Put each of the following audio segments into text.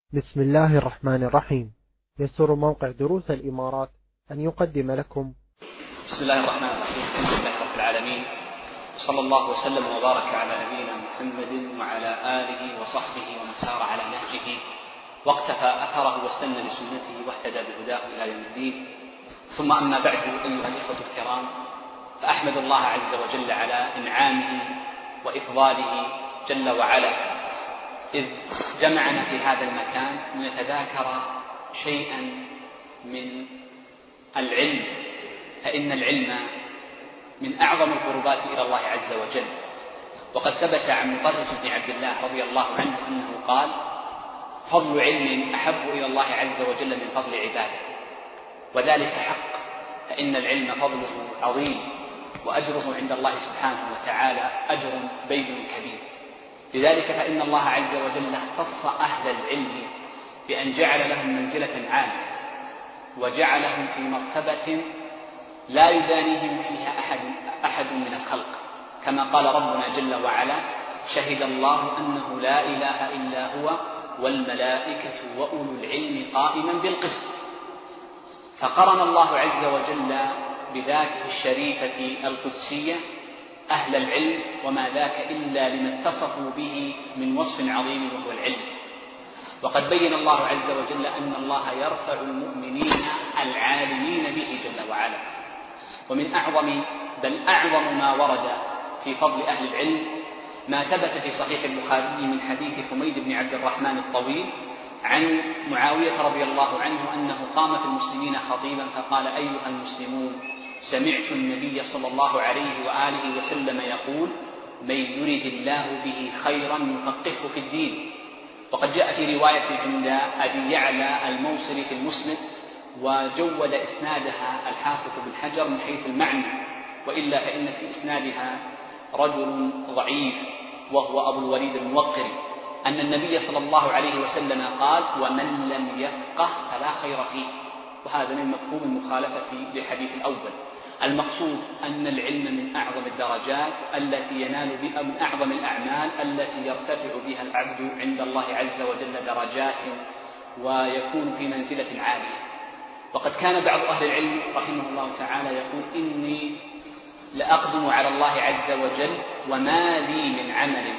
بسم الله الرحمن الرحيم. يسر موقع دروس الإمارات أن يقدم لكم بسم الله الرحمن الرحيم. الحمد لله رب العالمين، صلى الله وسلم وبارك على نبينا محمد وعلى آله وصحبه ومن سار على نهجه واقتفى أثره واستنى بسنته واهتدى بهداه إلى يوم الدين. ثم أما بعد، أيها الإخوة الكرام، فأحمد الله عز وجل على إنعامه وإفضاله جل وعلا إذ جمعنا في هذا المكان لنتذاكر شيئا من العلم، فإن العلم من أعظم القربات إلى الله عز وجل. وقد ثبت عن مطرف بن عبد الله رضي الله عنه أنه قال: فضل علم أحب إلى الله عز وجل من فضل عباده، وذلك حق، فإن العلم فضله عظيم وأجره عند الله سبحانه وتعالى أجر بين كبير. لذلك فإن الله عز وجل اختص أهل العلم بأن جعل لهم منزلة عالية، وجعلهم في مرتبة لا يدانيهم فيها أحد من الخلق، كما قال ربنا جل وعلا: شهد الله أنه لا إله إلا هو والملائكة وأولو العلم قائما بالقسط. فقرن الله عز وجل بذاته الشريفة القدسية أهل العلم، وما ذاك إلا لما اتصفوا به من وصف عظيم وهو العلم. وقد بين الله عز وجل أن الله يرفع المؤمنين العالمين به جل وعلا. ومن أعظم بل أعظم ما ورد في فضل أهل العلم ما ثبت في صحيح البخاري من حديث حميد بن عبد الرحمن الطويل عن معاوية رضي الله عنه أنه قام في المسلمين خطيبا فقال: أيها المسلمون، سمعت النبي صلى الله عليه وآله وسلم يقول: من يرد الله به خيرا يفقهه في الدين. وقد جاء في رواية عند أبي يعلى الموصلي في المسند، وجود إسنادها الحافظ بن حجر من حيث المعنى، وإلا فإن في إسنادها رجل ضعيف وهو أبو الوليد الموقري، أن النبي صلى الله عليه وسلم قال: ومن لم يفقه فلا خير فيه. وهذا من مفهوم المخالفة للحديث الأول. المقصود أن العلم من أعظم الدرجات التي ينال بها، من أعظم الأعمال التي يرتفع بها العبد عند الله عز وجل درجات ويكون في منزلة عالية. وقد كان بعض أهل العلم رحمه الله تعالى يقول: إني لأقدم على الله عز وجل وما لي من عمل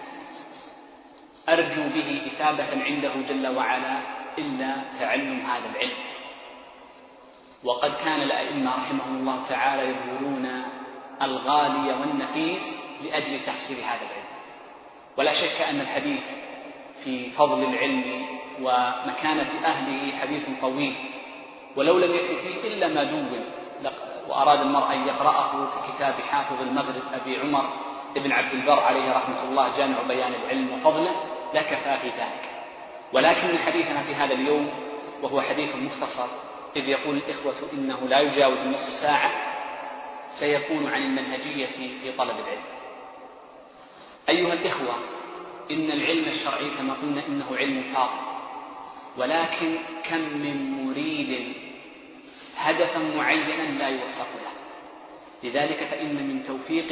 أرجو به إثابة عنده جل وعلا إلا تعلم هذا العلم. وقد كان الأئمة رحمهم الله تعالى يبذلون الغالي والنفيس لأجل تحصيل هذا العلم. ولا شك أن الحديث في فضل العلم ومكانة أهله حديث طويل، ولو لم يكن فيه إلا ما دون وأراد المرء أن يقرأه ككتاب حافظ المغرب أبي عمر ابن عبد البر عليه رحمة الله جامع بيان العلم وفضله لكفى في ذلك. ولكن حديثنا في هذا اليوم وهو حديث مختصر، إذ يقول الإخوة إنه لا يجاوز نصف ساعة، سيكون عن المنهجية في طلب العلم. أيها الإخوة، إن العلم الشرعي كما قلنا إنه علم فاضل، ولكن كم من مريد هدفا معينا لا يوفق له. لذلك فإن من توفيق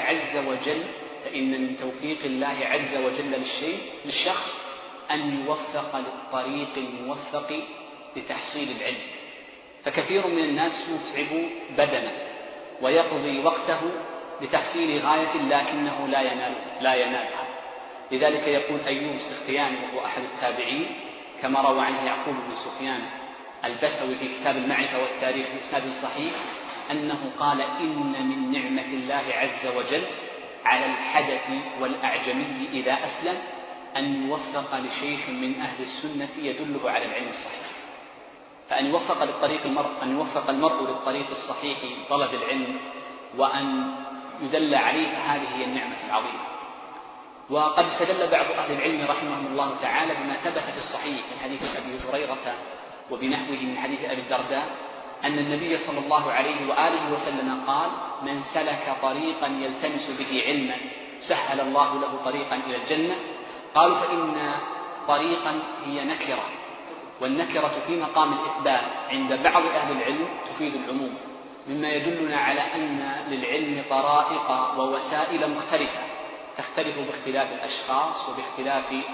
الله عز وجل للشخص أن يوفق للطريق الموفق لتحصيل العلم. فكثير من الناس يتعب بدنه ويقضي وقته لتحصيل غاية لكنه لا ينالها. لذلك يقول أيوب السختياني وهو أحد التابعين، كما روى عنه يعقوب بن سفيان البسوي في كتاب المعرفة والتاريخ بإسناد صحيح، أنه قال: إن من نعمة الله عز وجل على الحدث والأعجمي إذا أسلم أن يوفق لشيخ من أهل السنة يدله على العلم الصحيح. فأن يوفق المرء للطريق الصحيح طلب العلم وأن يدل عليه، فهذه هي النعمة العظيمة. وقد استدل بعض أهل العلم رحمهم الله تعالى بما ثبت في الصحيح من حديث أبي هريرة وبنحوه من حديث أبي الدرداء أن النبي صلى الله عليه وآله وسلم قال: من سلك طريقا يلتمس به علما سهل الله له طريقا إلى الجنة. قالوا: فإن طريقا هي نكرة، والنكرة في مقام الإثبات عند بعض أهل العلم تفيد العموم، مما يدلنا على أن للعلم طرائق ووسائل مختلفة تختلف باختلاف الأشخاص وباختلاف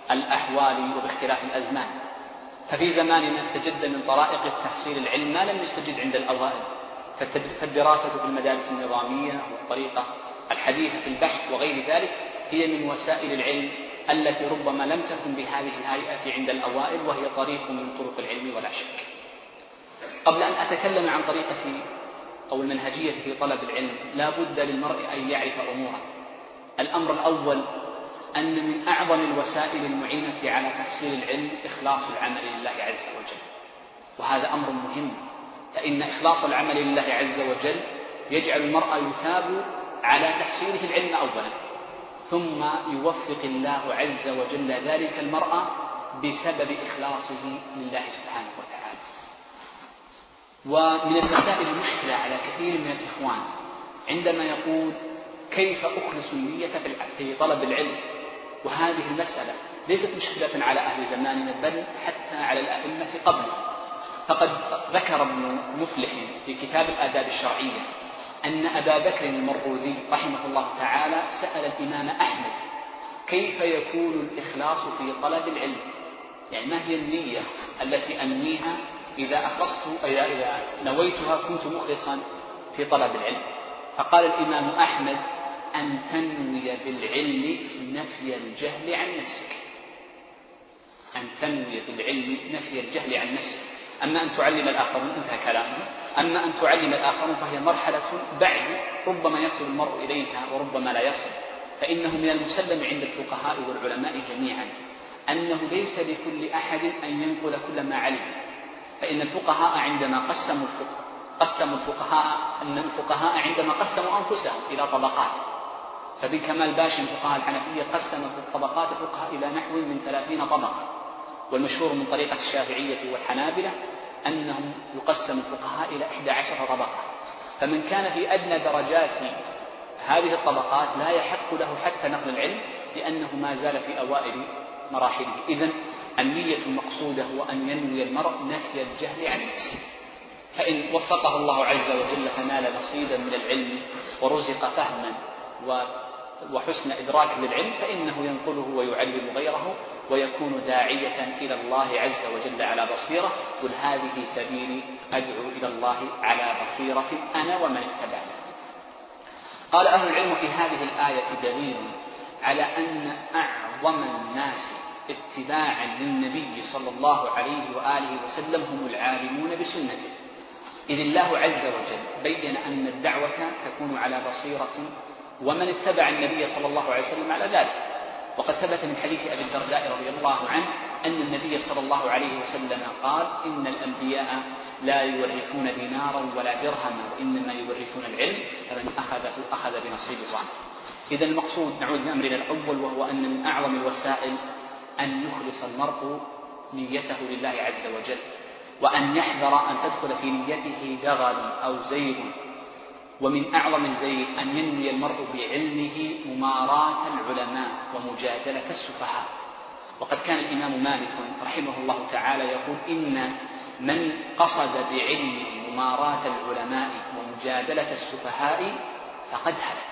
الأحوال وباختلاف الأزمان. ففي زماننا استجد من طرائق التحصيل العلم ما لم يستجد عند الأوائل، فالدراسة في المدارس النظامية والطريقة الحديثة في البحث وغير ذلك هي من وسائل العلم التي ربما لم تكن بهذه الهيئة عند الأوائل، وهي طريق من طرق العلم ولا شك. قبل أن أتكلم عن طريقة أو المنهجية في طلب العلم لا بد للمرء أن يعرف أمورا. الأمر الأول أن من أعظم الوسائل المعينة على تحصيل العلم إخلاص العمل لله عز وجل، وهذا أمر مهم، فإن إخلاص العمل لله عز وجل يجعل المرء يثاب على تحصيله العلم أولا، ثم يوفق الله عز وجل ذلك المرء بسبب إخلاصه لله سبحانه وتعالى. ومن المسائل المشكلة على كثير من الإخوان عندما يقول كيف أخلص النية في طلب العلم، وهذه المسألة ليست مشكلة على أهل زماننا بل حتى على الأئمة قبله. فقد ذكر ابن مفلح في كتاب الآداب الشرعية أن أبا بكر المروذي رحمه الله تعالى سأل الإمام أحمد كيف يكون الإخلاص في طلب العلم، يعني ما هي النية التي أنويها إذا نويتها كنت مخلصا في طلب العلم. فقال الإمام أحمد أن تنوي بالعلم نفي الجهل عن نفسك، أن تنوي بالعلم نفي الجهل عن نفسك. أما أن تعلم الآخرون انتهى كلامه، أما أن تعلم الآخرون فهي مرحلة بعد ربما يصل المرء إليها وربما لا يصل. فإنه من المسلم عند الفقهاء والعلماء جميعا أنه ليس لكل أحد أن ينقل كل ما علم. فإن الفقهاء عندما قسموا عندما قسموا أنفسهم إلى طبقات، فبن كمال باشا الفقهاء الحنفية قسم طبقات الفقهاء إلى نحو من 30 طبقة، والمشهور من طريقة الشافعية والحنابلة أنهم يقسم الفقهاء إلى 11 طبقة. فمن كان في أدنى درجات هذه الطبقات لا يحق له حتى نقل العلم لأنه ما زال في أوائل مراحله. إذن النية المقصودة هو أن ينوي المرء نفي الجهل عن نفسه، فإن وفقه الله عز وجل فنال نصيبا من العلم ورزق فهما وحسن إدراك للعلم فإنه ينقله ويعلم غيره ويكون داعية إلى الله عز وجل على بصيرة. قل هذه سبيلي أدعو إلى الله على بصيرة أنا ومن اتبعني. قال أهل العلم في هذه الآية دليل على أن أعظم الناس اتباعا للنبي صلى الله عليه وآله وسلم هم العالمون بسنته، إذ الله عز وجل بين أن الدعوة تكون على بصيرة ومن اتبع النبي صلى الله عليه وسلم على ذلك. وقد ثبت من حديث أبي الدرداء رضي الله عنه أن النبي صلى الله عليه وسلم قال إن الأنبياء لا يورثون دينارا ولا درهما وإنما يورثون العلم فمن أخذه أخذ بنصيب الله. إذا المقصود نعود لأمرنا الأول، وهو أن من أعظم الوسائل أن يخلص المرء نيته لله عز وجل، وأن يحذر أن تدخل في نيته دغل أو زيغ. ومن أعظم الزيغ أن ينوي المرء بعلمه مماراة العلماء ومجادلة السفهاء. وقد كان الإمام مالك رحمه الله تعالى يقول إن من قصد بعلمه مماراة العلماء ومجادلة السفهاء فقد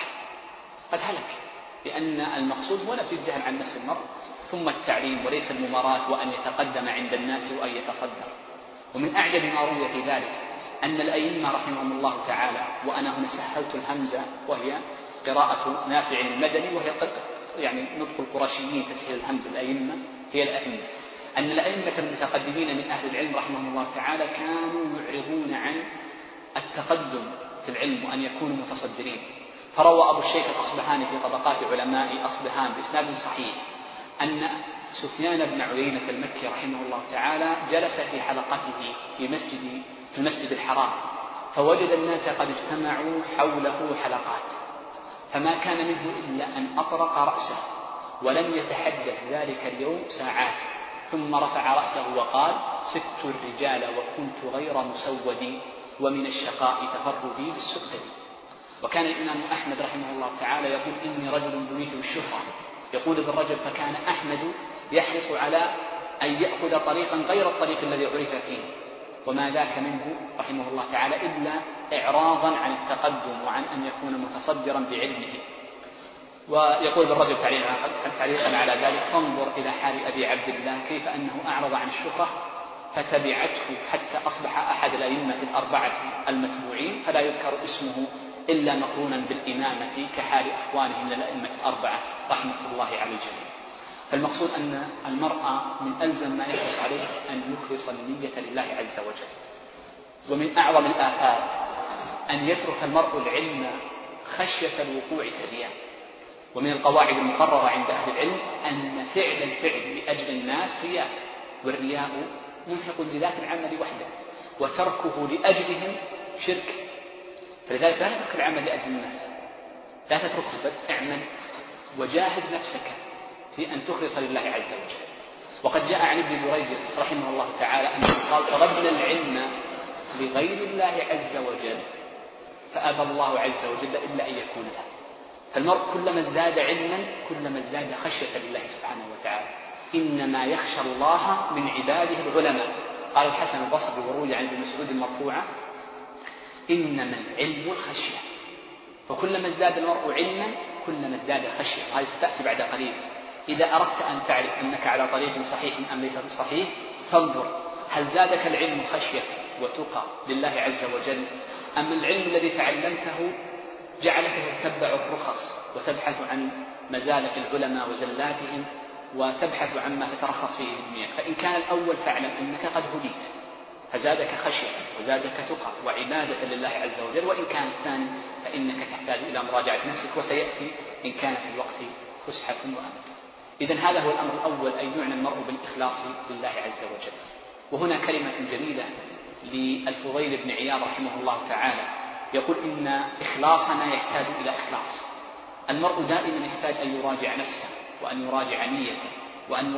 هلك، لأن المقصود هو نفي الجهل عن نفس المرء ثم التعليم وليس المماراة وأن يتقدم عند الناس وأن يتصدر. ومن أعجب ما روي في ذلك أن الأئمة رحمهم الله تعالى، وأنا هنا سهلت الهمزة وهي قراءة نافع المدني وهي يعني نطق القرشيين تسهيل الهمزة، الأئمة هي الأئمة، أن الأئمة المتقدمين من أهل العلم رحمهم الله تعالى كانوا يعرضون عن التقدم في العلم وأن يكونوا متصدرين. فروى أبو الشيخ الأصبهاني في طبقات علماء أصبهان بإسناد صحيح أن سفيان بن عيينة المكي رحمه الله تعالى جلس في حلقته في المسجد الحرام، فوجد الناس قد اجتمعوا حوله حلقات، فما كان منه إلا أن أطرق رأسه ولم يتحدث ذلك اليوم ساعات، ثم رفع رأسه وقال: سدت الرجال وكنت غير مسود ومن الشقاء تفردي بالسؤدد. وكان الإمام أحمد رحمه الله تعالى يقول: إني رجل بنيت بالشهرة. يقول ابن رجب: فكان أحمد يحرص على أن يأخذ طريقا غير الطريق الذي عرف فيه، وما ذاك منه رحمه الله تعالى إلا إعراضا عن التقدم وعن أن يكون متصدرا بعلمه. ويقول بالرجل تعليقا على ذلك: فانظر إلى حال أبي عبد الله كيف أنه أعرض عن الشهرة فتبعته حتى أصبح أحد الأئمة الأربعة المتبوعين، فلا يذكر اسمه إلا مقرونا بالإمامة كحال أخوانه من الأئمة الأربعة رحمة الله على الجميع. فالمقصود أن المرء من ألزم ما يحرص عليه أن يخلص النية لله عز وجل. ومن أعظم الآفات أن يترك المرء العلم خشية الوقوع في الرياء. ومن القواعد المقررة عند أهل العلم أن فعل الفعل لأجل الناس رياء، والرياء منفق لذات العمل وحده، وتركه لأجلهم شرك. فلذلك لا تترك العمل لأجل الناس، لا تتركه، بل اعمل وجاهد نفسك في أن تخلص لله عز وجل. وقد جاء عن ابن جريج رحمه الله تعالى أنه قال: طلبنا العلم لغير الله عز وجل فأبى الله عز وجل إلا أن يكون له. فالمرء كلما ازداد علما كلما ازداد خشية لله سبحانه وتعالى. إنما يخشى الله من عباده العلماء. قال الحسن البصري وروي عن ابن مسعود المرفوعة: إنما العلم الخشية. فكلما ازداد المرء علما كلما ازداد خشية، وهذه ستأتي بعد قليل. إذا أردت أن تعرف أنك على طريق صحيح أم ليس بصحيح فانظر هل زادك العلم خشية وتقى لله عز وجل، أم العلم الذي تعلمته جعلك تتبع الرخص وتبحث عن مزالق العلماء وزلاتهم وتبحث عما تترخص فيه الدنيا. فإن كان الأول فاعلم أنك قد هديت، فزادك خشية وزادك تقى وعبادة لله عز وجل. وإن كان الثاني فإنك تحتاج إلى مراجعة نفسك، وسيأتي إن كان في الوقت فسحة وأمل. إذن هذا هو الأمر الأول، أن يعنى المرء بالإخلاص لله عز وجل. وهنا كلمة جميلة للفضيل بن عياض رحمه الله تعالى، يقول: إن إخلاصنا يحتاج إلى إخلاص. المرء دائما يحتاج أن يراجع نفسه، وأن يراجع نيته، وأن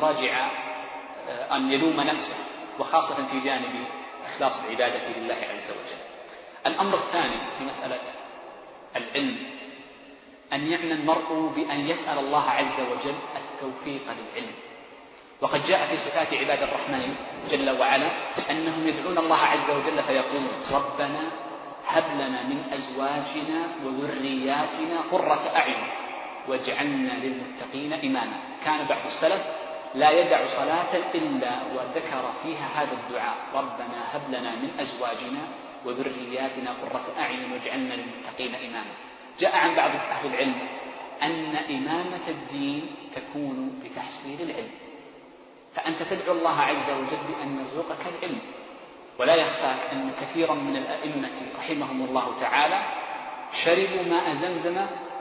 أن يلوم نفسه، وخاصة في جانب إخلاص العبادة لله عز وجل. الأمر الثاني في مسألة العلم أن يعنى المرء بأن يسأل الله عز وجل التوفيق للعلم. وقد جاء في صفات عباد الرحمن جل وعلا أنهم يدعون الله عز وجل فيقولون: ربنا هب لنا من أزواجنا وذرياتنا قرة أعين واجعلنا للمتقين إماما. كان بعض السلف لا يدع صلاة إلا وذكر فيها هذا الدعاء: ربنا هب لنا من أزواجنا وذرياتنا قرة أعين واجعلنا للمتقين إماما. جاء عن بعض أهل العلم أن إمامة الدين تكون بتحصيل العلم، فأنت تدعو الله عز وجل بأن يرزقك العلم. ولا يخفاك أن كثيرا من الأئمة رحمهم الله تعالى شربوا ماء زمزم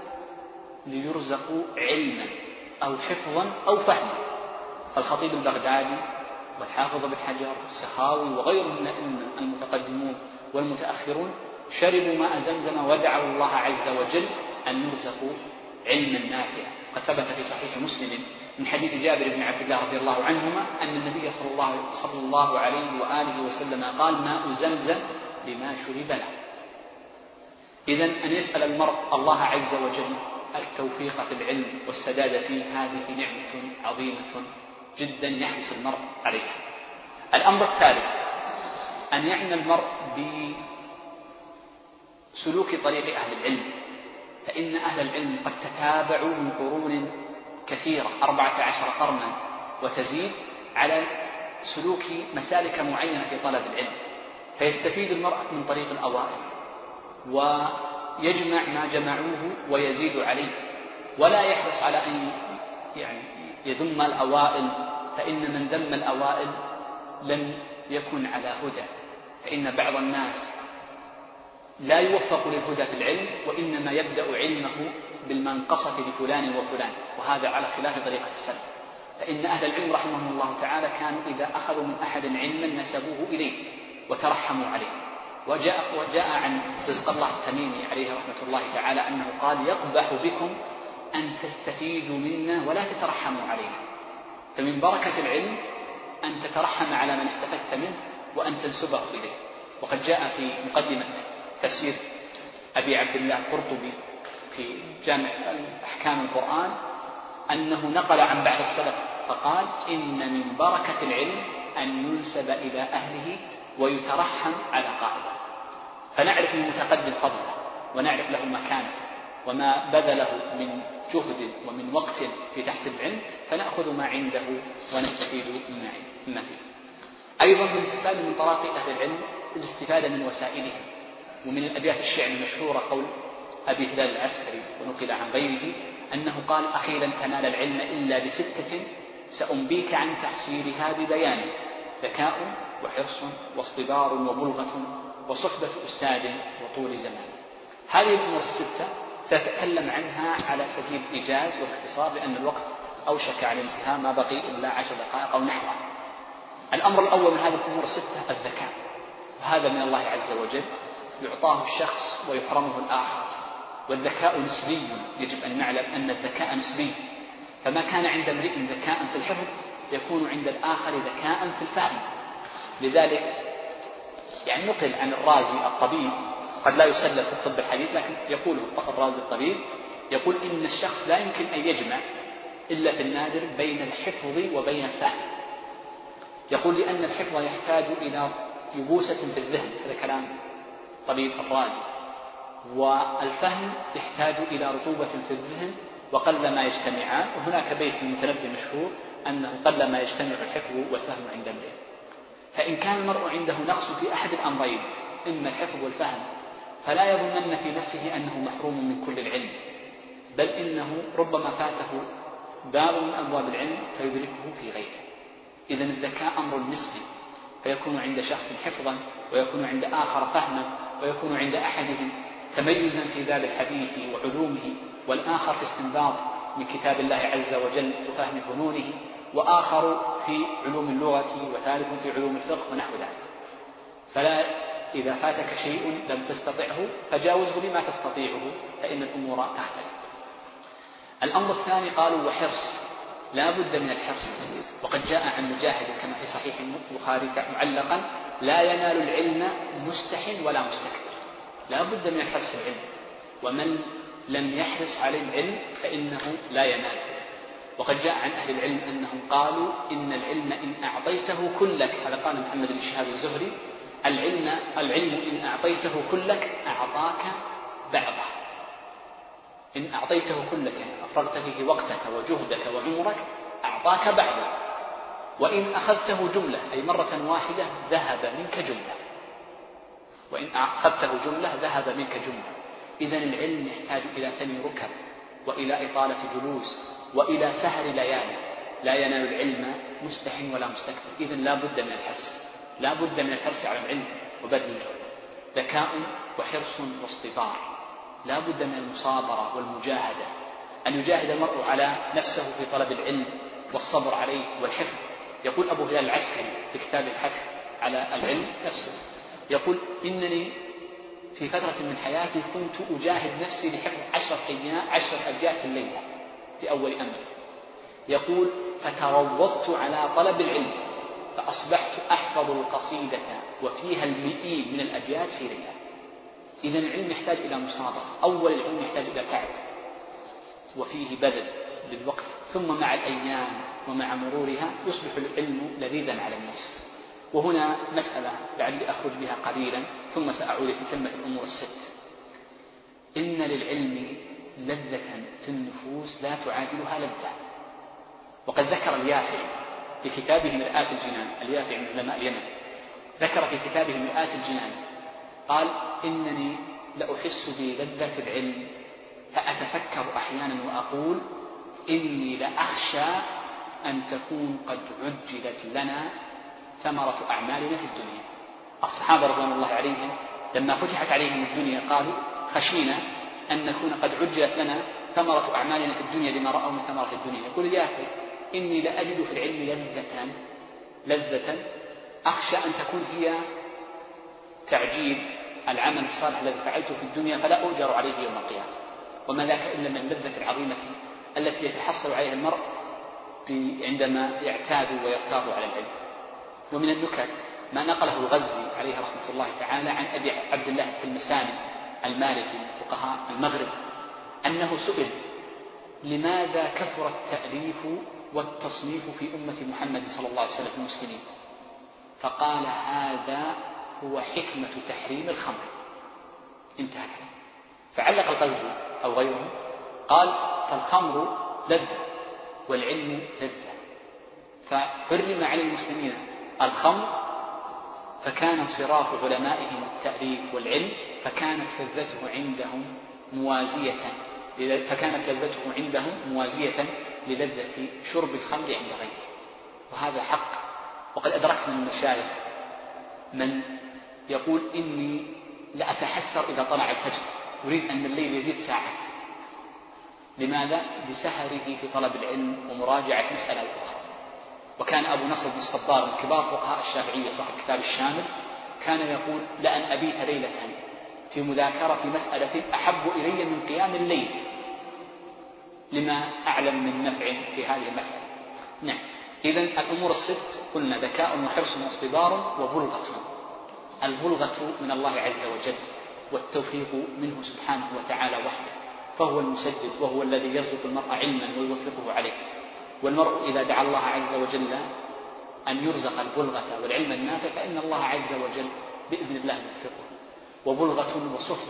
ليرزقوا علما أو حفظا أو فهما. الخطيب البغدادي والحافظ بن حجر والسخاوي وغيرهم من الأئمة المتقدمون والمتأخرون شربوا ماء زمزم ودعوا الله عز وجل أن يرزقوا علما نافعا. قد ثبت في صحيح مسلم من حديث جابر بن عبد الله رضي الله عنهما أن النبي صلى الله عليه وآله وسلم قال: ماء زمزم لما شرب له. إذن أن يسأل المرء الله عز وجل التوفيق في العلم والسداد فيه هذه نعمة عظيمة جدا يحرص المرء عليها. الأمر الثالث أن يعنى المرء بسلوك طريق أهل العلم، فإن أهل العلم قد تتابعوا من قرون كثيرة 14 قرنا وتزيد على سلوك مسالك معينة في طلب العلم، فيستفيد المرء من طريق الأوائل ويجمع ما جمعوه ويزيد عليه، ولا يحرص على أن يذم الأوائل، فإن من ذم الأوائل لم يكن على هدى. فإن بعض الناس لا يوفق للهدى في العلم، وإنما يبدأ علمه بالمنقصة لفلان وفلان، وهذا على خلاف طريقة السلف. فإن أهل العلم رحمهم الله تعالى كانوا إذا أخذوا من أحد علما نسبوه إليه وترحموا عليه. وجاء عن رزق الله التميمي عليه رحمة الله تعالى أنه قال: يقبح بكم أن تستفيدوا منا ولا تترحموا علينا. فمن بركة العلم أن تترحم على من استفدت منه وأن تنسبه إليه. وقد جاء في مقدمة تفسير أبي عبد الله القرطبي في جامع أحكام القرآن أنه نقل عن بعض السلف فقال: إن من بركة العلم أن ينسب إلى أهله ويترحم على قائله. فنعرف المتقدم فضله ونعرف له مكانته وما بذله من جهد ومن وقت في تحصيل العلم، فنأخذ ما عنده ونستفيد مما فيه. أيضا بالاستفادة من طرائق أهل العلم الاستفادة من وسائلهم. ومن الأبيات الشعر المشهورة قول أبي هلال العسكري ونقل عن غيره أنه قال: أخي لن تنال العلم إلا بستة سأنبيك عن تحصيلها ببيان: ذكاء وحرص واصطبار وبلغة وصحبة أستاذ وطول زمان. هذه الأمور الستة سأتكلم عنها على سبيل الإيجاز والاختصار لأن الوقت أوشك على الانتهاء، ما بقي إلا 10 دقائق أو نحوها. الأمر الأول من هذه الأمور الستة الذكاء، وهذا من الله عز وجل، يعطاه الشخص ويحرمه الآخر، والذكاء نسبي، يجب أن نعلم أن الذكاء نسبي، فما كان عند امرئ ذكاء في الحفظ يكون عند الآخر ذكاء في الفهم. لذلك نقل عن الرازي الطبيب، قد لا يسلف في الطب الحديث لكن يقول الرازي الطبيب، يقول إن الشخص لا يمكن أن يجمع إلا في النادر بين الحفظ وبين الفهم. يقول لأن الحفظ يحتاج إلى يبوسة في الذهن، هذا كلام طبيب الرازي، والفهم يحتاج إلى رطوبة في الذهن وقل ما يجتمعان. وهناك بيت المتنبي مشهور أنه قل ما يجتمع الحفظ والفهم عند امرئ. فإن كان المرء عنده نقص في أحد الأمرين، إما الحفظ والفهم، فلا يظنن في نفسه أنه محروم من كل العلم، بل إنه ربما فاته باب من أبواب العلم فيدركه في غيره. إذن الذكاء أمر نسبي، فيكون عند شخص حفظا ويكون عند آخر فهما، ويكون عند أحدهم تميزا في باب الحديث وعلومه، والآخر في استنباط من كتاب الله عز وجل وفهم فنونه، وآخر في علوم اللغة، وثالث في علوم الفقه ونحو ذلك. فلا إذا فاتك شيء لم تستطعه فجاوزه بما تستطيعه، فإن الأمور تختلف. الأمر الثاني قالوا وحرص، لا بد من الحرص، وقد جاء عن مجاهد كما في صحيح البخاري معلقا: لا ينال العلم مستح ولا مستكبر. لا بد من الحرص في العلم، ومن لم يحرص على العلم فإنه لا ينال. وقد جاء عن أهل العلم أنهم قالوا: إن العلم إن أعطيته كلك، هذا قال محمد بن شهاب الزهري: العلم إن أعطيته كلك أعطاك بعضه. إن أعطيته كلك أفرغت فيه وقتك وجهدك وعمرك أعطاك بعضه، وإن أخذته جملة أي مرة واحدة ذهب منك جملة، وإن أخذته جملة ذهب منك جملة. إذن العلم يحتاج إلى ثني ركب وإلى إطالة جلوس وإلى سهر ليالي. لا ينال العلم مستح ولا مستكبر. إذن لا بد من الحرص، لا بد من الحرص على العلم وبذل الجهد. ذكاء وحرص واصطبار، لا بد من المصابرة والمجاهدة، أن يجاهد المرء على نفسه في طلب العلم والصبر عليه والحفظ. يقول أبو هلال العسكري في كتاب الحث على العلم نفسه، يقول: إنني في فترة من حياتي كنت أجاهد نفسي لحفظ 10 أبيات في الليلة في أول أمر. يقول: فتروضت على طلب العلم فأصبحت أحفظ القصيدة وفيها 100 من الأبيات في ليلة. إذن العلم يحتاج إلى مصابرة. أول العلم يحتاج إلى تعب وفيه بذل للوقت، ثم مع الأيام ومع مرورها يصبح العلم لذيذا على النفس. وهنا مسألة لعلي أخرج بها قليلا ثم سأعود في تمة الأمور الست. إن للعلم لذة في النفوس لا تعادلها لذة. وقد ذكر اليافعي في كتابه مرآة الجنان، اليافعي من علماء اليمن، ذكر في كتابه مرآة الجنان قال: إنني لأحس بلذة العلم فأتفكر أحيانا وأقول: إني لأخشى أن تكون قد عجلت لنا ثمرة أعمالنا في الدنيا. الصحابة رضوان الله عليهم لما فتحت عليهم الدنيا قالوا: خشينا أن نكون قد عجلت لنا ثمرة أعمالنا في الدنيا لما رأوا من ثمرة الدنيا. يقول اليافعي: إني لأجد في العلم لذة أخشى أن تكون هي تعجيل العمل الصالح الذي فعلته في الدنيا فلا أؤجر عليه يوم القيامة. وما ذاك إلا من اللذة العظيمة التي يتحصل عليها المرء عندما يعتاد ويرتاض على العلم. ومن النكت ما نقله الغزي عليه رحمة الله تعالى عن أبي عبد الله المساني المالكي من فقهاء المغرب أنه سئل: لماذا كثر التأليف والتصنيف في أمة محمد صلى الله عليه وسلم في المسلمين؟ فقال: هذا هو حكمة تحريم الخمر. انتهى كلام. فعلق الغزي أو غيره، قال فالخمر لذة والعلم لذة، فحرم على المسلمين الخمر فكان انصراف علمائهم التأليف والعلم، فكانت لذته عندهم موازية للذة شرب الخمر عند غيره. وهذا حق. وقد أدركت من المشايخ من يقول إني لأتحسر إذا طلع الفجر، أريد أن الليل يزيد ساعات. لماذا؟ لسهره في طلب العلم ومراجعة مسألة أخرى. وكان أبو نصر بن الصبار من كبار فقهاء الشافعية صاحب كتاب الشامل كان يقول لأن أبيت ليلة في مذاكرة مسألة أحب إلي من قيام الليل لما أعلم من نفع في هذه المسألة. نعم، إذن الأمور الست قلنا ذكاء وحرص واصطبار وبلغة. البلغة من الله عز وجل والتوفيق منه سبحانه وتعالى وحده، فهو المسدد وهو الذي يرزق المرء علما ويوفقه عليه. والمرء إذا دعا الله عز وجل أن يرزق البلغة والعلم النافع فإن الله عز وجل بإذن الله يوفقه. وبلغة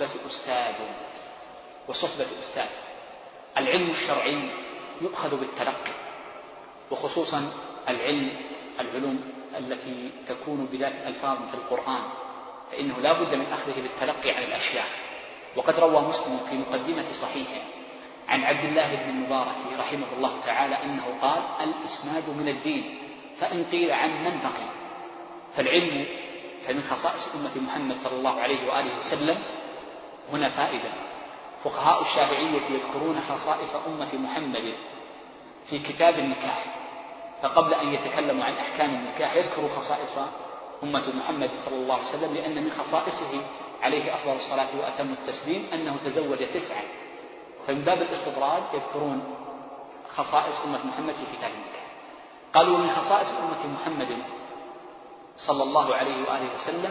وصحبة أستاذ. العلم الشرعي يؤخذ بالتلقي، وخصوصا العلوم التي تكون بذات الألفاظ في القرآن، فإنه لا بد من أخذه بالتلقي عن الأشياخ. وقد روى مسلم في مقدمة صحيحه عن عبد الله بن المبارك رحمه الله تعالى أنه قال الإسناد من الدين، فإن قيل عن من بقي. فالعلم فمن خصائص أمة محمد صلى الله عليه وآله وسلم. هنا فائدة، فقهاء الشافعية يذكرون خصائص أمة محمد في كتاب النكاح، فقبل أن يتكلموا عن أحكام النكاح يذكروا خصائص أمة محمد صلى الله عليه وسلم، لأن من خصائصه عليه أفضل الصلاة وأتم التسليم أنه تزوج 9. فمن باب الاستطراد يذكرون خصائص أمة محمد في كتاب النكاح. قالوا من خصائص أمة محمد صلى الله عليه وآله وسلم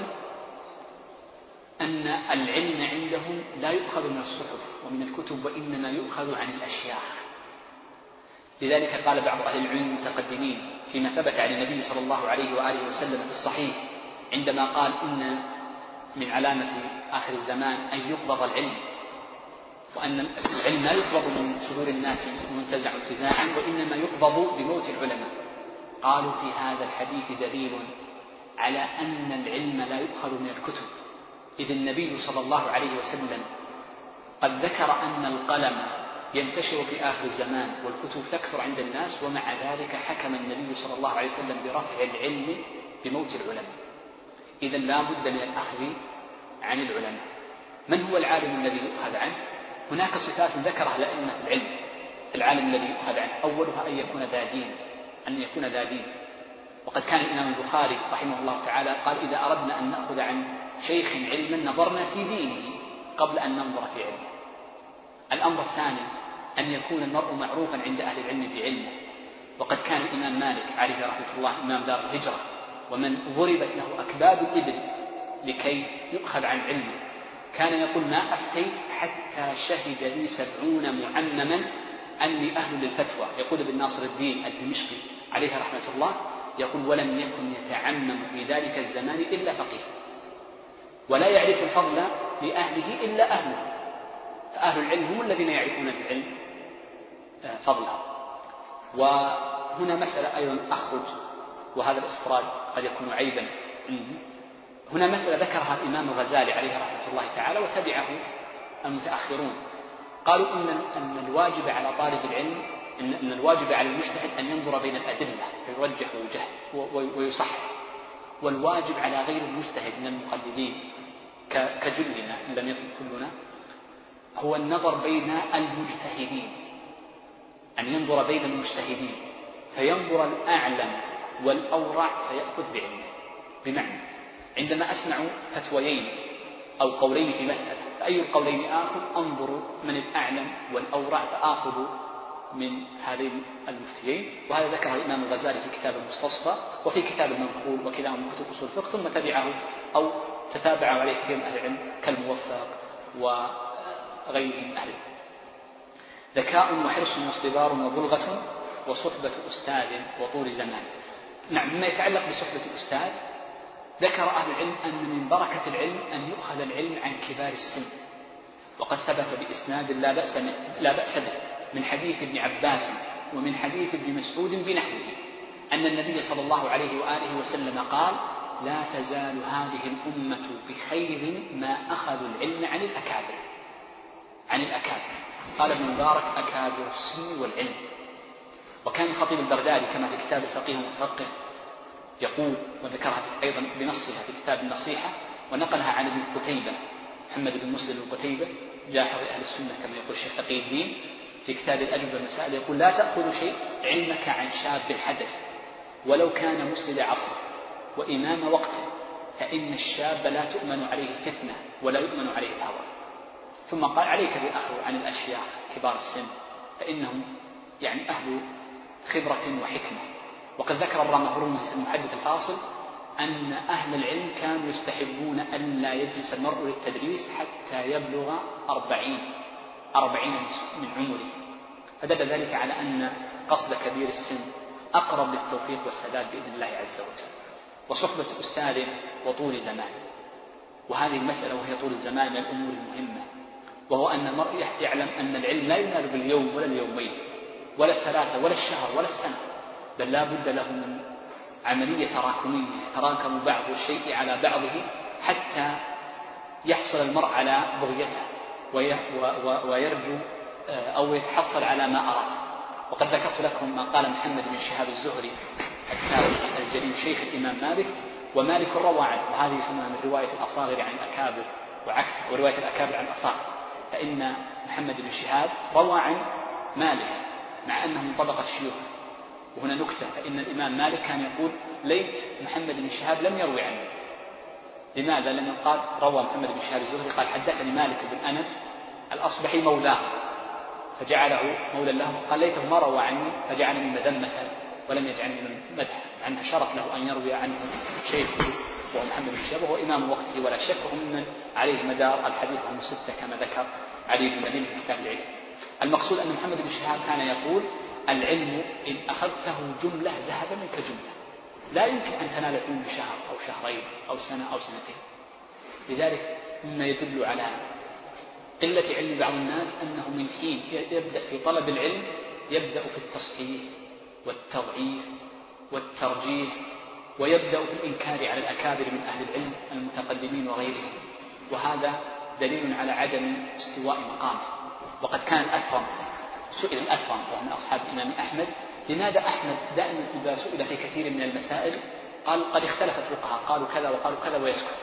أن العلم عندهم لا يؤخذ من الصحف ومن الكتب، وإنما يؤخذ عن الأشياخ. لذلك قال بعض أهل العلم المتقدمين فيما ثبت عن النبي صلى الله عليه وآله وسلم في الصحيح عندما قال إن من علامة آخر الزمان أن يقبض العلم، وأن العلم لا يقبض من صدور الناس منتزع انتزاعا، وإنما يقبض بموت العلماء. قالوا في هذا الحديث دليل على أن العلم لا يؤخذ من الكتب، إذ النبي صلى الله عليه وسلم قد ذكر أن القلم ينتشر في آخر الزمان والكتب تكثر عند الناس، ومع ذلك حكم النبي صلى الله عليه وسلم برفع العلم بموت العلماء. إذن لا بد من الأخذ عن العلماء. من هو العالم الذي يؤخذ عنه؟ هناك صفات ذكرها الأئمة في العلم. العالم الذي يؤخذ عنه أولها أن يكون ذا دين. وقد كان الإمام البخاري رحمه الله تعالى قال إذا أردنا أن نأخذ عن شيخ علما نظرنا في دينه قبل أن ننظر في علمه. الأمر الثاني أن يكون المرء معروفا عند أهل العلم بعلمه. وقد كان الإمام مالك عليه رحمة الله إمام دار الهجرة، ومن ضربت له أكباد الإبل لكي يؤخذ عن علمه، كان يقول ما أفتيت حتى شهد لي 70 معمما أني أهل للفتوى. يقول ابن ناصر الدين الدمشقي عليه رحمة الله يقول ولم يكن يتعمم في ذلك الزمان إلا فقيه، ولا يعرف الفضل لأهله إلا أهله، فأهل العلم هم الذين يعرفون في العلم فضلها. وهنا مسألة أيضا أخرج، وهذا الإصرار قد يكون عيبا. هنا مسألة ذكرها الإمام الغزالي عليه رحمة الله تعالى وتبعه المتأخرون. قالوا أن الواجب على طالب العلم، أن الواجب على المجتهد أن ينظر بين الأدلة فيرجح ويصحح، والواجب على غير المجتهد من المقلدين كجلنا إن لم يكن كلنا هو النظر بين المجتهدين، أن ينظر بين المجتهدين فينظر الأعلم والأورع فيأخذ بعلمه. بمعنى عندما أسمع فتويين أو قولين في مسألة فأي القولين آخذ، أنظر من الأعلم والأورع فآخذ من هذين المفتيين. وهذا ذكره الإمام الغزالي في كتاب المستصفى وفي كتاب المنقول، وكلاهما من كتب أصول الفقه، ثم تبعه أو تتابعه عليه كثير من أهل العلم كالموفق وغيرهم من أهل العلم. ذكاء وحرص واصطبار وبلغة وصحبة أستاذ وطول زمان. نعم، مما يتعلق بصحبة الأستاذ ذكر أهل العلم أن من بركة العلم أن يؤخذ العلم عن كبار السن، وقد ثبت بإسناد لا بأس به من حديث ابن عباس ومن حديث ابن مسعود بنحوه أن النبي صلى الله عليه وآله وسلم قال: لا تزال هذه الأمة بخير ما أخذوا العلم عن الأكابر. قال ابن مبارك: أكابر السن والعلم. وكان الخطيب البغدادي كما في كتاب الفقيه والمتفقه يقول، وذكرها أيضا بنصها في كتاب النصيحة، ونقلها عن ابن قتيبة محمد بن مسلم بن قتيبة جاحظ أهل السنة كما يقول الشيخ تقي الدين في كتاب الأجوبة والمسائل، يقول: لا تأخذ شيء علمك عن شاب الحدث ولو كان مسند عصره وإمام وقته، فإن الشاب لا تؤمن عليه الفتنة ولا يؤمن عليه الهوى. ثم قال: عليك بالأخذ عن الأشياخ كبار السن فإنهم أهل خبرة وحكمة. وقد ذكر الرامهرمزي المحدث الفاصل أن أهل العلم كانوا يستحبون أن لا يجلس المرء للتدريس حتى يبلغ 40 من عمره، فدل ذلك على أن قصد كبير السن أقرب للتوفيق والسداد بإذن الله عز وجل. وصحبة أستاذ وطول زمان، وهذه المسألة وهي طول الزمان من الأمور المهمة، وهو أن المرء يعلم أن العلم لا ينال باليوم ولا اليومين ولا الثلاثة ولا الشهر ولا السنة، بل لا بد له من عملية تراكمية يتراكم بعض الشيء على بعضه حتى يحصل المرء على بغيته ويرجو أو يتحصل على ما أراد. وقد ذكرت لكم ما قال محمد بن شهاب الزهري التابعي الجليل شيخ الإمام مالك: ومالك روى عنه، وهذه يسمى من رواية الأصاغر عن الأكابر وعكسه، ورواية الأكابر عن الأصاغر، فإن محمد بن شهاب روى عن مالك مع أنه من طبقة الشيوخ. وهنا نكتة، فإن الإمام مالك كان يقول: ليت محمد بن شهاب لم يروي عنه. لماذا؟ لأنه قال روى محمد بن شهاب الزهري قال: حدثني مالك بن أنس الأصبحي مولاه، فجعله مولى له، قال: ليته ما روى عني فجعلني مذمة ولم يجعلني من مدح، عنه شرف له أن يروي عنه شيخه وهو محمد بن شهاب وهو إمام وقته ولا شك، ومن عليه مدار الحديث عن 6 كما ذكر علي بن مدين في كتاب العلم. المقصود أن محمد بن شهاب كان يقول: العلم إن أخذته جملة ذهب منك جملة، لا يمكن أن تنال العلم بشهر أو شهرين أو سنة أو سنتين. لذلك مما يدل على قلة علم بعض الناس أنه من حين يبدأ في طلب العلم يبدأ في التصحيح والتضعيف والترجيح، ويبدأ في الإنكار على الأكابر من أهل العلم المتقدمين وغيرهم، وهذا دليل على عدم استواء مقامه. وقد كان الأثرم سئل الأثرم وهو من أصحاب الإمام أحمد: لماذا أحمد دائما إذا سئل في كثير من المسائل قال قد اختلفت فقهاء قالوا كذا وقالوا كذا ويسكت؟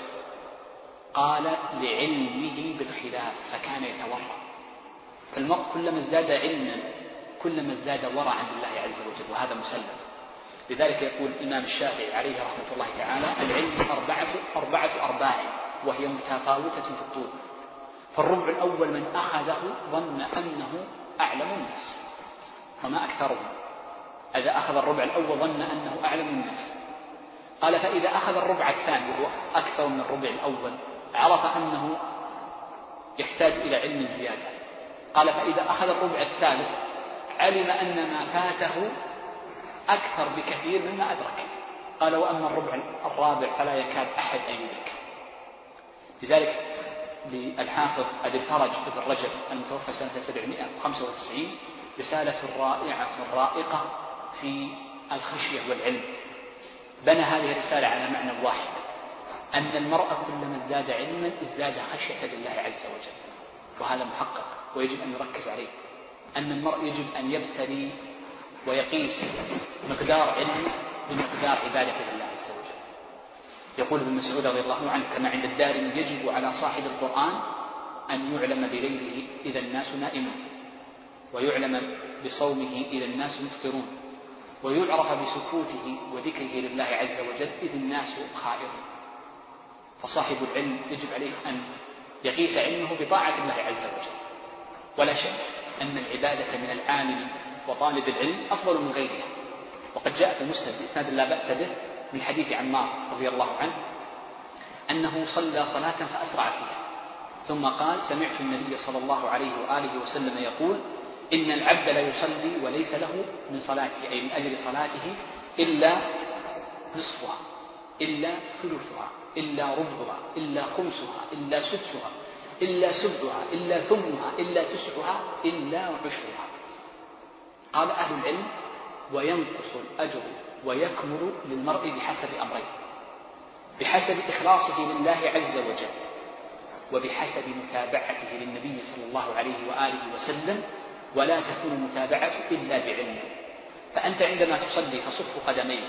قال: لعلمه بالخلاف فكان يتورع. فالمرء كلما ازداد علما كلما ازداد ورعا بالله عز وجل، وهذا مسلم. لذلك يقول الإمام الشافعي عليه رحمة الله تعالى: العلم أربعة أرباع وهي متفاوتة في الطول، فالربع الأول من أخذه ظن أنه أعلم الناس وما أكثرهم، إذا أخذ الربع الأول ظن أنه أعلم الناس. قال: فإذا أخذ الربع الثاني وهو أكثر من الربع الأول عرف أنه يحتاج إلى علم زيادة. قال: فإذا أخذ الربع الثالث علم أن ما فاته أكثر بكثير مما أدرك. قال: وأما الربع الرابع فلا يكاد أحد أن يدرك. لذلك للحافظ أبي الفرج ابن رجب المتوفى سنة 795 رسالة رائعة رائقة في الخشية والعلم. بنى هذه الرسالة على معنى واحد: أن المرء كلما ازداد علما ازداد خشية لله عز وجل، وهذا محقق ويجب أن يركز عليه. أن المرء يجب أن يبتلي ويقيس مقدار علمه بمقدار عبادة لله عز وجل. يقول ابن مسعود رضي الله عنه كما عند الدارمي: يجب على صاحب القرآن أن يعلم بليله إذا الناس نائمون، ويعلم بصومه إذا الناس مفطرون، ويعرف بسكوته وذكره لله عز وجل إذ الناس خائرون. فصاحب العلم يجب عليه أن يقيس علمه بطاعة الله عز وجل. ولا شك أن العبادة من العامل وطالب العلم أفضل من غيرها. وقد جاء في المسند بإسناد لا بأس به من حديث عمار رضي الله عنه أنه صلى صلاة فأسرع فيها ثم قال: سمعت النبي صلى الله عليه وآله وسلم يقول: إن العبد لا يصلي وليس له من صلاته أي من أجل صلاته إلا نصفها إلا ثلثها إلا ربعها إلا خمسها إلا سدسها إلا سبعها إلا ثمها إلا تسعها إلا عشرها. قال أهل العلم: وينقص الأجر ويكمل للمرء بحسب أمرين: بحسب إخلاصه لله عز وجل، وبحسب متابعته للنبي صلى الله عليه وآله وسلم، ولا تكون المتابعة إلا بعلم. فأنت عندما تصلي تصف قدميك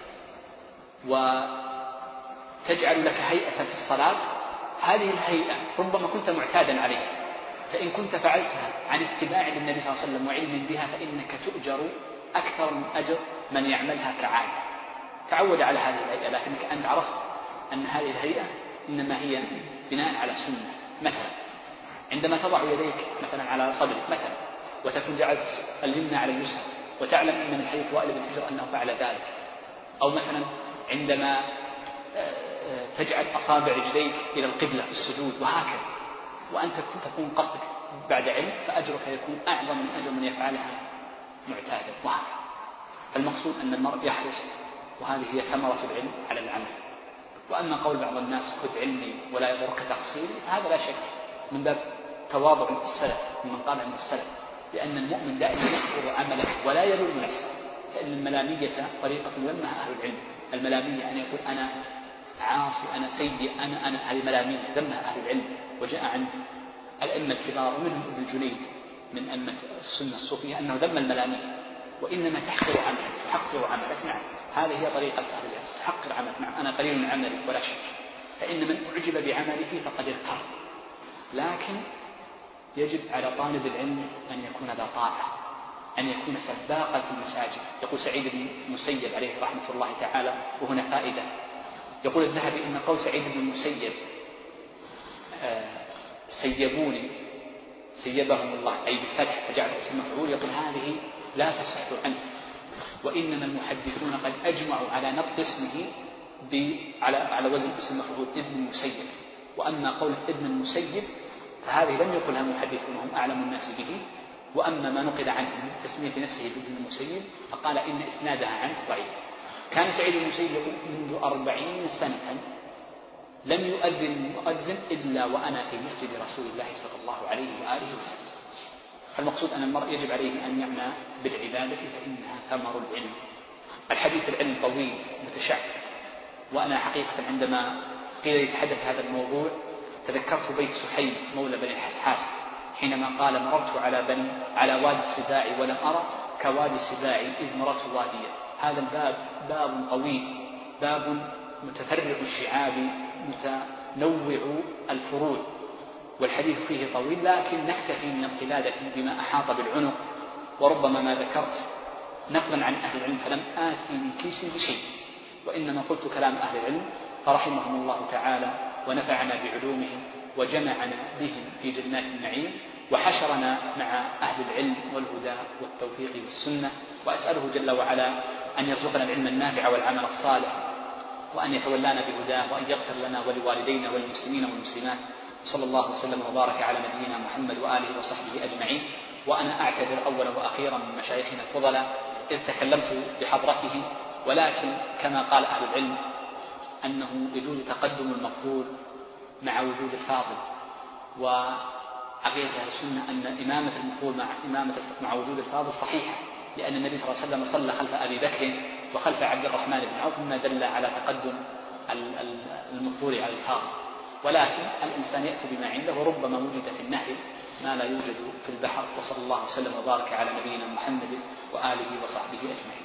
وتجعل لك هيئة في الصلاة، هذه الهيئة ربما كنت معتادا عليها، فإن كنت فعلتها عن اتباع للنبي صلى الله عليه وسلم وعلم بها فإنك تؤجر أكثر من أجر من يعملها كعادة، تعود على هذه الهيئة، لكنك أنت عرفت أن هذه الهيئة إنما هي بناء على سنة. مثلا عندما تضع يديك مثلا على صدرك مثلا وتكون جعلت اليمنى على اليسرى وتعلم أن من حديث وائل بن حجر أنه فعل ذلك، أو مثلا عندما تجعل أصابع رجليك إلى القبلة في السجود وهكذا، وأنت تكون قصدك بعد علم، فأجرك يكون أعظم من أجر من يفعلها معتادا وهكذا. فالمقصود أن المرء يحرص، وهذه هي ثمرة العلم على العمل. وأما قول بعض الناس: خذ علمي ولا يضرك تقصيري، هذا لا شك من باب تواضع السلف، من قالها من السلف، لأن المؤمن دائما يحفظ عمله ولا يلوم نفسه، فإن الملامية طريقة ذمها أهل العلم. الملامية أن يقول أنا عاصي، أنا سيء، أنا هذه ملامية ذمها أهل العلم. وجاء عن الأئمة الكبار ومنهم ابن الجنيد من أئمة السنة الصوفية أنه ذم الملامية، وإنما تحقر عملك، تحقر عملك. نعم، هذه هي طريقة أهل العلم، تحقر عملك. نعم، أنا قليل من عملي ولا شك، فإن من أعجب بعمله فقد اغتر. لكن يجب على طالب العلم أن يكون ذا طاعة، أن يكون سباقا في المساجد. يقول سعيد بن المسيب عليه رحمة الله تعالى، وهنا فائدة، يقول الذهبي إن قول سعيد بن المسيب سيبوني سيبهم الله أي بالفتح فجعل اسم مفعول، يقول هذه لا تصح عنه، وإنما المحدثون قد أجمعوا على نطق اسمه على وزن اسم مفعول ابن المسيب. وأما قول ابن المسيب فهذه لم يقلها محدثون، هم أعلم الناس به. وأما ما نقل عنه من تسمية نفسه بابن المسيب فقال إن إسنادها عنه ضعيف. كان سعيد بن المسيب يقول: منذ 40 سنة لم يؤذن مؤذن إلا وأنا في مسجد رسول الله صلى الله عليه وآله وسلم. فالمقصود أن المرء يجب عليه أن يعنى بالعبادة فإنها ثمر العلم. الحديث العلم طويل متشعب، وأنا حقيقة عندما قيل يتحدث هذا الموضوع تذكرت بيت سحيم مولى بني الحسحاس حينما قال: مررت على وادي السباع ولم أرى كوادي السباع إذ مررت واديا. هذا الباب باب طويل، باب متفرع الشعاب متنوع الفروع، والحديث فيه طويل، لكن نكتفي من القلادة بما أحاط بالعنق. وربما ما ذكرت نقلا عن أهل العلم فلم آتي من كيس بشيء، وإنما قلت كلام أهل العلم فرحمهم الله تعالى ونفعنا بعلومهم وجمعنا بهم في جنات النعيم، وحشرنا مع أهل العلم والهدى والتوفيق والسنة. وأسأله جل وعلا أن يرزقنا العلم النافع والعمل الصالح، وأن يتولانا بهداه، وأن يغفر لنا ولوالدينا والمسلمين والمسلمات. صلى الله وسلم وبارك على نبينا محمد وآله وصحبه أجمعين. وأنا أعتذر أولا وأخيرا من مشايخنا الفضلاء إذ تكلمت بحضرتهم، ولكن كما قال أهل العلم أنه يجوز تقدم المفضول مع وجود الفاضل، وعقيدة أهل السنة أن إمامة المفضول مع وجود الفاضل صحيحة، لأن النبي صلى الله عليه وسلم صلى خلف أبي بكر وخلف عبد الرحمن بن عوف، مما دل على تقدم المفضول على الفاضل. ولكن الإنسان يأتي بما عنده، وربما وجد في النهر ما لا يوجد في البحر. وصلى الله وسلم وبارك على نبينا محمد وآله وصحبه أجمعين.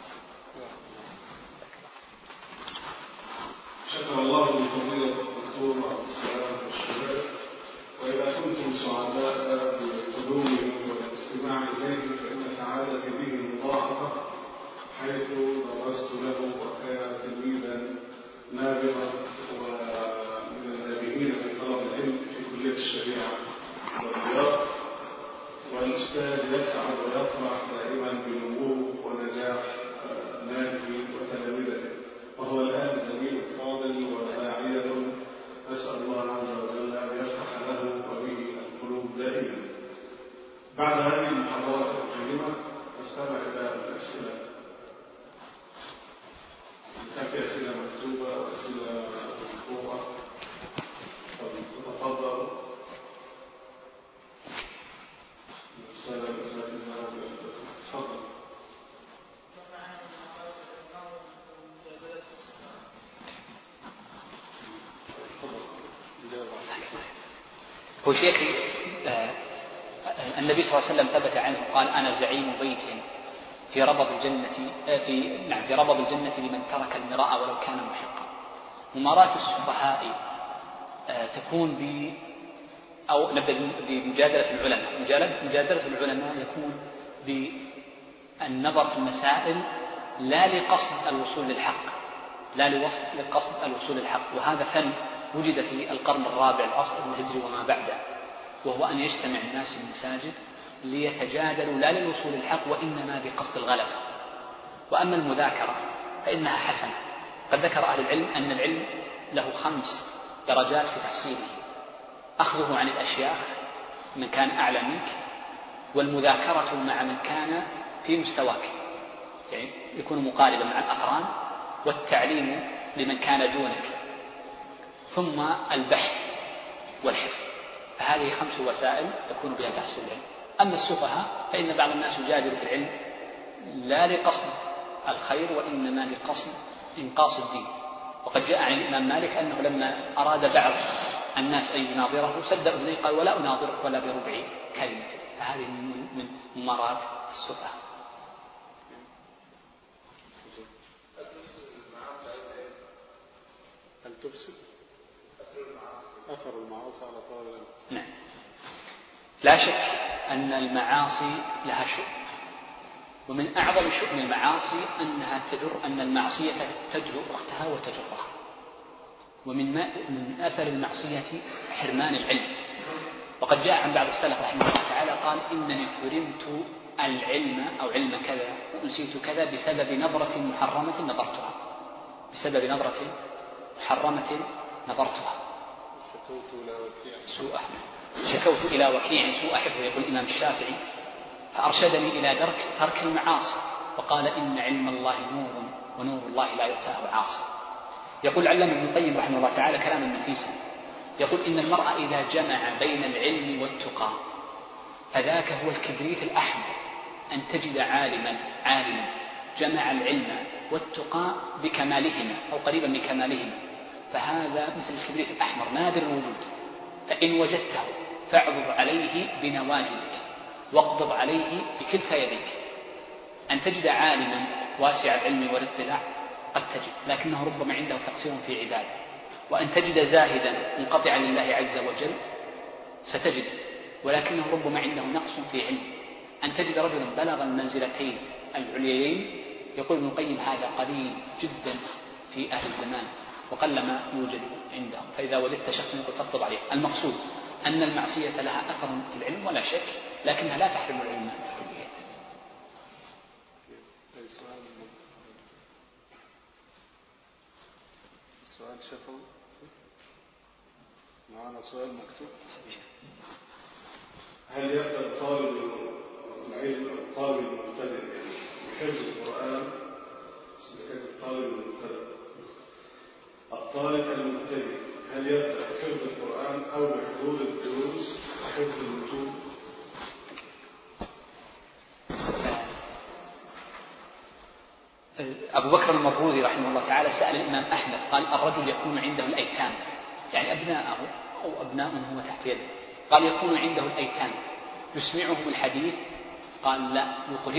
شكر الله لفضيلة الدكتور عبد السلام والشباب، وإذا كنتم سعداء بقدومهم والاستماع إليه فإن سعادتي به مضاعفة، حيث درست له وكان تلميذا نابغا ومن النابغين في طلب العلم في كلية الشريعة والرياض، والأستاذ يسعد ويفرح دائما بنموه ونجاح ناجي وتلامذته، وهو الآن زميل فاضل وداعية، نسأل الله عز وجل أن يفتح له وبه القلوب دائما. بعد هذه المحاضرات القيمة نستمع إلى الأسئلة. كان في أسئلة مكتوبة وأسئلة هو شيخي النبي صلى الله عليه وسلم ثبت عنه قال: أنا زعيم بيت في ربض الجنة في ربض الجنة لمن ترك المراء ولو كان محقا. مماراة السفهاء تكون أو نبدأ بمجادلة العلماء. مجادلة العلماء يكون بالنظر في المسائل لا لقصد الوصول للحق، لقصد الوصول للحق. وهذا فن وجد في القرن الرابع العصر الهجري وما بعده، وهو أن يجتمع الناس في المساجد ليتجادلوا لا للوصول للحق وإنما بقصد الغلبة. وأما المذاكرة فإنها حسنة. قد ذكر أهل العلم أن العلم له 5 درجات في تحصيله: أخذه عن الأشياخ من كان أعلى منك، والمذاكرة مع من كان في مستواك يعني يكون مقاربا مع الأقران، والتعليم لمن كان دونك، ثم البحث والحفظ. فهذه 5 وسائل تكون بها تحصيل العلم. أما السفهاء فإن بعض الناس يجادل في العلم لا لقصد الخير وإنما لقصد إنقاص الدين. وقد جاء عن الإمام مالك أنه لما أراد بعض الناس أن يناظره سد أذنيه قال: ولا أناظرك ولا بربع كلمة. فهذه من ممارات السفهاء. هل تفسد أثر المعاصي على طول؟ نعم، لا شك أن المعاصي لها شؤم، ومن أعظم شؤم المعاصي أن المعصية تجر أختها وتجرها. ومن أثر المعصية حرمان العلم. وقد جاء عن بعض السلف رحمه الله تعالى قال: إنني حرمت العلم أو علم كذا وأنسيت كذا بسبب نظرة محرمة نظرتها. بسبب نظرة محرمة نظرتها. شكوت إلى وكيع سوء حفظه، يقول الإمام الشافعي، فأرشدني إلى ترك المعاصي، وقال: إن علم الله نور ونور الله لا يؤتاه عاصي. يقول العلامة ابن القيم رحمه الله تعالى كلاما نفيسا، يقول: إن المرء إذا جمع بين العلم والتقى فذاك هو الكبريت الأحمر، أن تجد عالما جمع العلم والتقى بكمالهما أو قريبا من كمالهما، فهذا مثل الكبريت الأحمر نادر الوجود. فإن وجدته فاعضض عليه بنواجذك واقبض عليه بكلتا يديك. أن تجد عالما واسع العلم والاطلاع قد تجد، لكنه ربما عنده تقصير في عباده. وأن تجد زاهدا منقطعا لله عز وجل ستجد، ولكنه ربما عنده نقص في علم. أن تجد رجلا بلغ المنزلتين العليين، يقول ابن القيم: هذا قليل جدا في أهل الزمان وقلما يوجد عندهم. فإذا وجدت شخصا يقول تقبض عليه. المقصود أن المعصية لها أثر في العلم ولا شك، لكنها لا تحرم العلم في كلية. سؤال شفوي معنا، سؤال مكتوب: هل يبدأ الطالب العلم أو الطالب المبتدئ بحفظ القرآن؟ الطالب المبتدئ هل يبدأ بحفظ القرآن أو بحضور الدروس وحفظ المتون؟ أبو بكر المروذي رحمه الله تعالى سأل الإمام أحمد قال: الرجل يكون عنده الأيتام، يعني أبناءه أو أبناءه هو تحت يده، قال: يكون عنده الأيتام يسمعهم الحديث؟ قال: لا،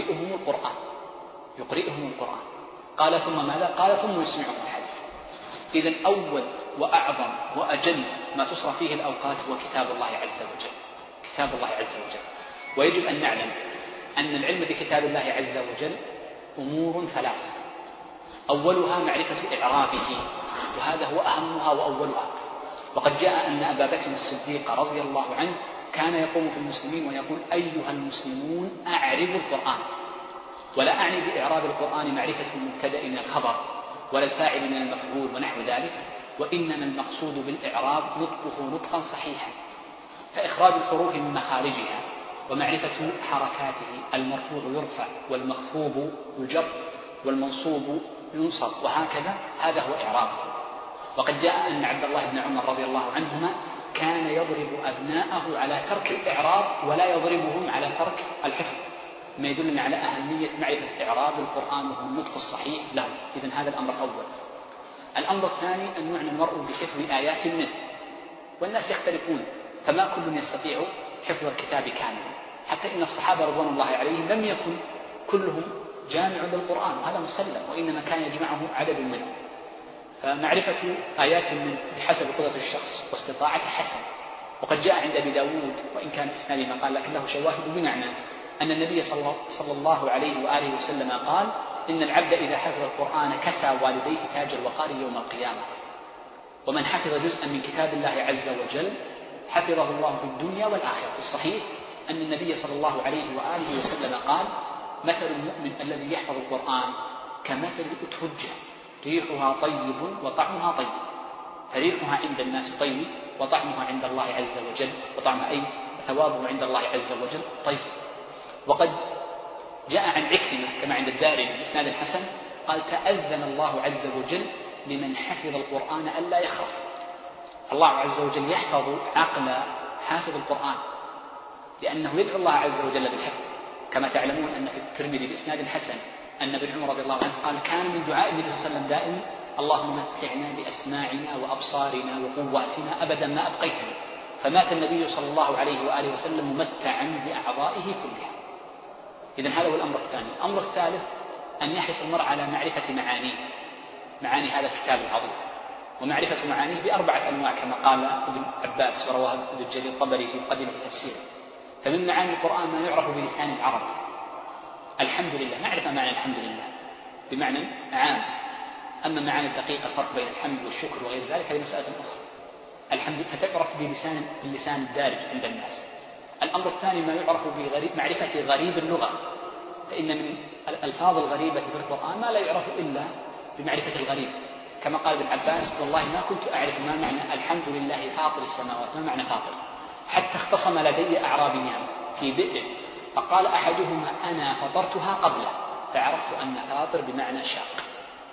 يقرئهم القرآن. قال: ثم ماذا؟ قال: ثم يسمعهم الحديث. إذن أول وأعظم وأجل ما تصرف فيه الأوقات هو كتاب الله عز وجل، كتاب الله عز وجل. ويجب أن نعلم أن العلم بكتاب الله عز وجل أمور 3: أولها معرفة إعرابه، وهذا هو أهمها وأولها. وقد جاء أن أبا بكر الصديق رضي الله عنه كان يقوم في المسلمين ويقول: أيها المسلمون أعربوا القرآن. ولا أعني بإعراب القرآن معرفة المبتدأ من الخبر ولا الفاعل من المفعول ونحو ذلك، وإنما المقصود بالإعراب نطقه نطقا صحيحا، فإخراج الحروف من مخارجها ومعرفة حركاته. المرفوع يرفع والمخفوض يجر والمنصوب ينصب وهكذا، هذا هو إعرابه. وقد جاء أن عبد الله بن عمر رضي الله عنهما كان يضرب أبناءه على ترك الإعراب ولا يضربهم على ترك الحفظ، ما يدلنا على أهمية معرفة إعراب القرآن وهو النطق الصحيح له. إذن هذا الأمر الأول. الأمر الثاني أن يعنى المرء بحفظ آيات منه، والناس يختلفون فما كل يستطيع حفظ الكتاب كاملا، حتى إن الصحابة رضوان الله عليهم لم يكن كلهم جامع للقرآن، وهذا مسلم، وإنما كان يجمعه عدد منهم. فمعرفة آيات منه بحسب قدرة الشخص واستطاعته حسن. وقد جاء عند أبي داود، وإن كان في إسناده مقال لكن له شواهد بمعنى أن النبي صلى الله عليه وآله وسلم قال: إن العبد إذا حفظ القرآن كسى والديه تاج الوقار يوم القيامة. ومن حفظ جزءا من كتاب الله عز وجل حفظه الله في الدنيا والآخرة. في الصحيح أن النبي صلى الله عليه وآله وسلم قال: مثل المؤمن الذي يحفظ القرآن كمثل أترجة ريحها طيب وطعمها طيب، فريحها عند الناس طيب وطعمها عند الله عز وجل، وطعمها أي ثوابه عند الله عز وجل طيب. وقد جاء عن عكرمة كما عند الدارمي بإسناد الحسن قال: تأذن الله عز وجل لمن حفظ القرآن ألا يخرف. الله عز وجل يحفظ عقل حافظ القرآن لأنه يدعو الله عز وجل بالحفظ، كما تعلمون أن في الترمذي بإسناد حسن أن ابن عمر رضي الله عنه قال: كان من دعاء النبي صلى الله عليه وسلم دائما: اللهم متعنا بأسماعنا وأبصارنا وقواتنا أبدا ما أبقيتنا. فمات النبي صلى الله عليه وآله وسلم ممتعا بأعضائه كلها. إذن هذا هو الأمر الثاني. الأمر الثالث أن يحرص المرء على معرفة معاني هذا الكتاب العظيم، ومعرفة معانيه بأربعة أنواع كما قال ابن عباس ورواه ابن جرير الطبري في مقدمة تفسيره. فمن معاني القرآن ما يعرف بلسان العرب. الحمد لله، نعرف معنى الحمد لله بمعنى عام، أما معاني الدقيقة الفرق بين الحمد والشكر وغير ذلك هذه مسألة أخرى. الحمد فتعرف باللسان الدارج عند الناس. الأمر الثاني ما يعرف بمعرفة غريب اللغة، فإن من الألفاظ الغريبة في القرآن ما لا يعرف إلا بمعرفة الغريب، كما قال ابن عباس: والله ما كنت أعرف ما معنى الحمد لله فاطر السماوات، ما معنى فاطر، حتى اختصم لدي أعرابيان في بئر فقال أحدهما: أنا فطرتها قبله، فعرفت أن فاطر بمعنى شاق.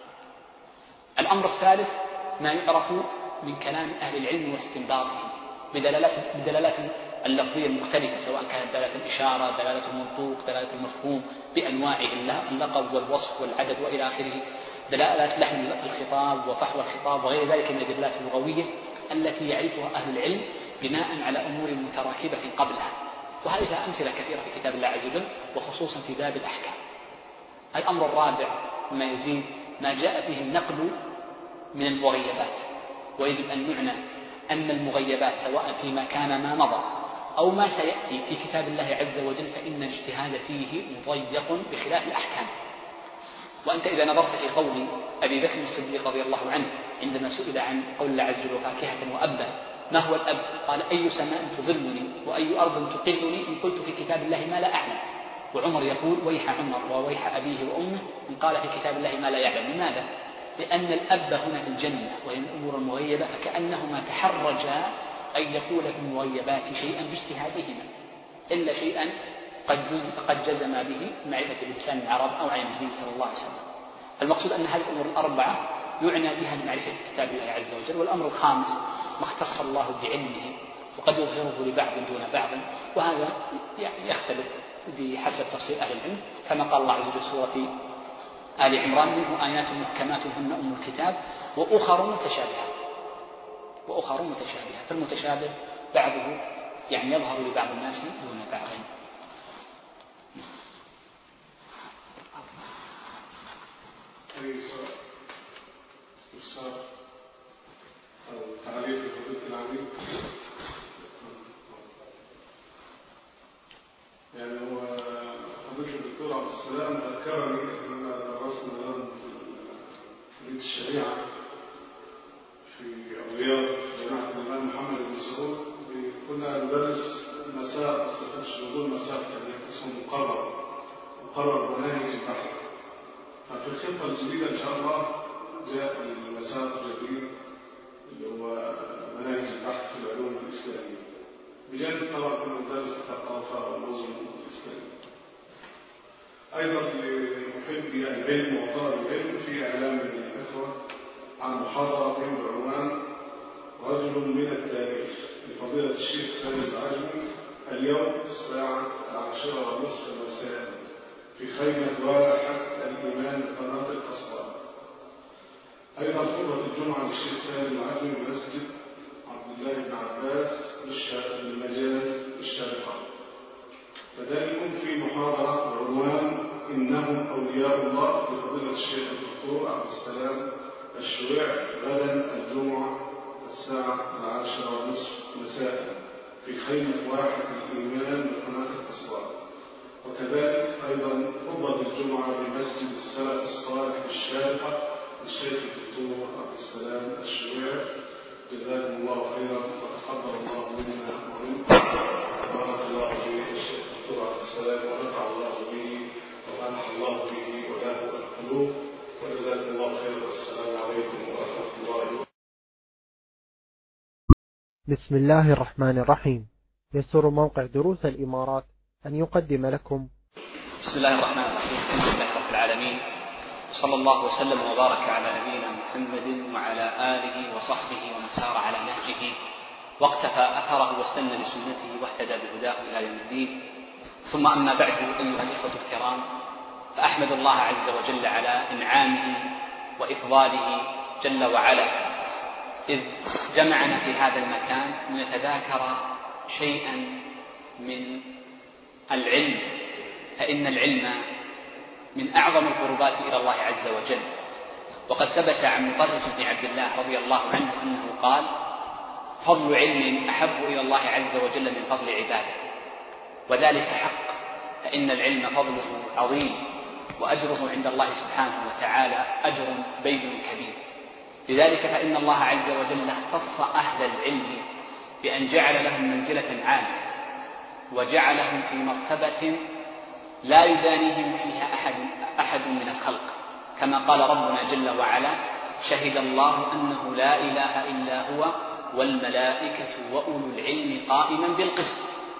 الأمر الثالث ما يعرف من كلام أهل العلم واستنباطهم بدلالات اللفظية المختلفة، سواء كانت دلالة الإشارة، دلالة المنطوق، دلالة المفهوم بأنواعه، اللقب والوصف والعدد وإلى آخره، دلالات لحن الخطاب وفحوى الخطاب وغير ذلك من الدلالات اللغوية التي يعرفها أهل العلم بناء على أمور متراكبة قبلها. وهذه أمثلة كثيرة في كتاب الله عز وجل وخصوصا في باب الأحكام. الأمر الرابع مما يزيد ما جاء فيه النقل من المغيبات، ويجب أن نعنى أن المغيبات سواء فيما كان ما مضى أو ما سيأتي في كتاب الله عز وجل فإن الاجتهاد فيه مضيق بخلاف الأحكام. وأنت إذا نظرت في قول أبي بكر الصديق رضي الله عنه عندما سئل عن قول الله عز وجل: وفاكهة وأبا، ما هو الأب؟ قال: أي سماء تظلني وأي أرض تقلني إن قلت في كتاب الله ما لا أعلم. وعمر يقول: ويح عمر وويح أبيه وأمه إن قال في كتاب الله ما لا يعلم. لماذا؟ لأن الأب هنا في الجنة وهي الأمور المغيبة، فكأنهما تحرجا أن يقول في المغيبات شيئا باجتهادهما إلا شيئا قد جزم به معرفة بلسان العرب أو عن النبي صلى الله عليه وسلم. المقصود أن هذه الأمور الأربعة يعنى بها بمعرفة كتاب الله عز وجل. والأمر الخامس ما اختص الله بعلمه وقد يظهره لبعض دون بعض، وهذا يختلف بحسب تفسير أهل العلم، كما قال الله عز وجل في سورة آل عمران: منه آيات محكمات هن أم الكتاب وأخر متشابهات. فالمتشابه بعضه يظهر لبعض الناس دون بعض. أي سؤال استفسار أو تعليق لفضيلة العميد؟ هو فضيلة الدكتور عبد السلام ذكرني أننا درسنا الآن في كلية الشريعة في الرياض جامعة الإمام محمد بن سعود، كنا ندرس مساء استفادة شغل مساء اسمه مقرر مناهج البحث. ففي الخطة الجديدة إن شاء الله جاء المسار الجديد اللي هو مناهج البحث في العلوم الإسلامية، بجانب طبعا كنا ندرس الثقافة والنظم الإسلامية. أيضا لمحبي العلم وطلب العلم في إعلام الإخوة عن محاضرة بعنوان رجل من التاريخ لفضيلة الشيخ سامي العجمي اليوم الساعة 10:30 مساء في خيمة واحة الإمام قناة الأسوار. أيضا خطبة الجمعة للشيخ سامي العجمي بمسجد عبد الله بن عباس المجاز الشارقة. فذلكم في محاضرة بعنوان إنهم أولياء الله لفضيلة الشيخ الدكتور عبد السلام الشويع غدا الجمعة الساعة 10:30 مساء في خيمة واحد الإيمان بقناة الاتصال. وكذلك أيضا خطبة الجمعة بمسجد السلف الصالح الشارقة للشيخ الدكتور عبد السلام الشويع. جزاكم الله خيرا وتقبل الله منا ومنكم. بارك الله في الشيخ الدكتور عبد السلام ونفع الله به ومنح الله به وله القلوب. وجزاكم الله خيرا والسلام عليكم ورحمة الله وبركاته. بسم الله الرحمن الرحيم. يسر موقع دروس الإمارات أن يقدم لكم بسم الله الرحمن الرحيم. الحمد لله رب العالمين، صلى الله وسلم وبارك على نبينا محمد وعلى آله وصحبه ومن سار على نهجه واقتفى أثره واستنى بسنته واهتدى بهداه إلى يوم الدين. ثم أما بعد، أيها الإخوة الكرام، فأحمد الله عز وجل على إنعامه وإفضاله جل وعلا إذ جمعنا في هذا المكان لنتذاكر شيئا من العلم، فإن العلم من أعظم القربات إلى الله عز وجل. وقد ثبت عن مطرف بن عبد الله رضي الله عنه أنه قال: فضل علم أحب إلى الله عز وجل من فضل عباده. وذلك حق، فإن العلم فضله عظيم وأجره عند الله سبحانه وتعالى أجر بين كبير. لذلك فإن الله عز وجل اختص أهل العلم بأن جعل لهم منزلة عالية وجعلهم في مرتبة لا يدانيهم فيها أحد من الخلق، كما قال ربنا جل وعلا: شهد الله أنه لا إله إلا هو والملائكة وأولو العلم قائما بالقسط.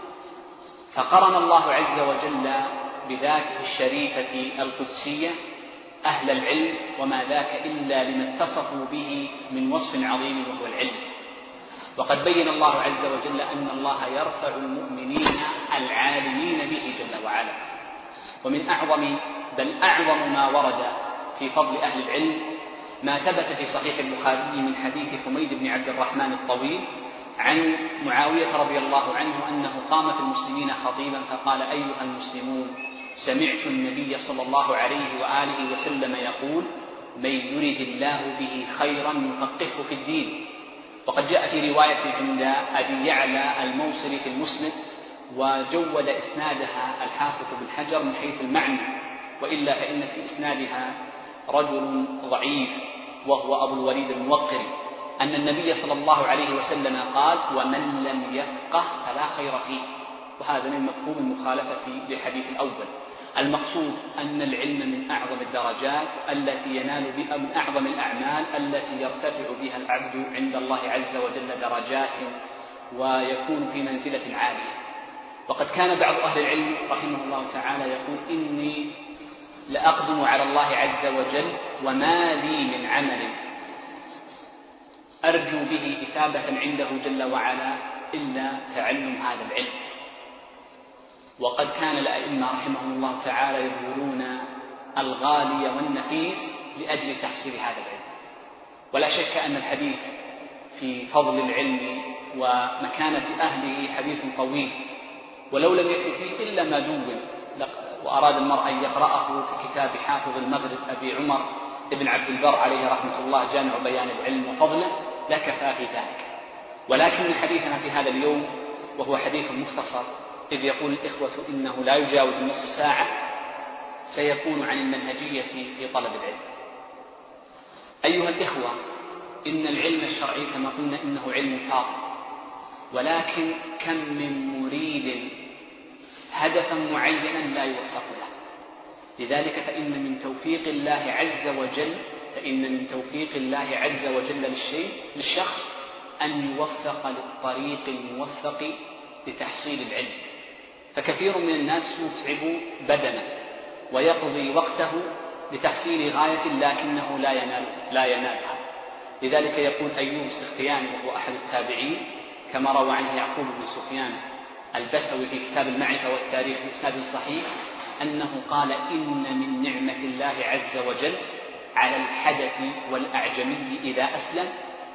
فقرن الله عز وجل بذاته الشريفة القدسية أهل العلم، وما ذاك إلا لما اتصفوا به من وصف عظيم وهو العلم. وقد بين الله عز وجل أن الله يرفع المؤمنين العالمين به جل وعلا. ومن أعظم بل أعظم ما ورد في فضل أهل العلم ما ثبت في صحيح البخاري من حديث حميد بن عبد الرحمن الطويل عن معاوية رضي الله عنه أنه قام في المسلمين خطيبا فقال: أيها المسلمون، سمعت النبي صلى الله عليه وآله وسلم يقول: من يرد الله به خيرا يفقهه في الدين. وقد جاء في رواية عند أبي يعلى الموصلي في المسند، وجود إسنادها الحافظ بن حجر من حيث المعنى، وإلا فإن في إسنادها رجل ضعيف وهو أبو الوليد الموقري، أن النبي صلى الله عليه وسلم قال: ومن لم يفقه فلا خير فيه. وهذا من مفهوم المخالفة للحديث الأول. المقصود أن العلم من أعظم الدرجات التي ينال بها، من أعظم الأعمال التي يرتفع بها العبد عند الله عز وجل درجات ويكون في منزلة عالية. وقد كان بعض أهل العلم رحمه الله تعالى يقول: إني لأقدم على الله عز وجل وما لي من عمل أرجو به إثابة عنده جل وعلا إلا تعلم هذا العلم. وقد كان الأئمة رحمهم الله تعالى يبذلون الغالي والنفيس لأجل تحصيل هذا العلم. ولا شك أن الحديث في فضل العلم ومكانة أهله حديث طويل، ولو لم يكن فيه إلا ما دون وأراد المرء أن يقرأه ككتاب حافظ المغرب أبي عمر ابن عبد البر عليه رحمة الله جامع بيان العلم وفضله لكفى في ذلك. ولكن حديثنا في هذا اليوم وهو حديث مختصر، إذ يقول الإخوة إنه لا يجاوز نصف ساعة، سيكون عن المنهجية في طلب العلم. أيها الإخوة، إن العلم الشرعي كما قلنا إنه علم فاضل، ولكن كم من مريد هدفا معينا لا يوفق له. لذلك فإن من توفيق الله عز وجل للشخص أن يوفق للطريق الموفق لتحصيل العلم. فكثير من الناس يتعب بدنه ويقضي وقته لتحصيل غاية لكنه لا ينالها. لذلك يقول أيوب السختياني وهو أحد التابعين كما روى عنه يعقوب بن سفيان البسوي في كتاب المعرفة والتاريخ بإسناد صحيح أنه قال: إن من نعمة الله عز وجل على الحدث والأعجمي إذا أسلم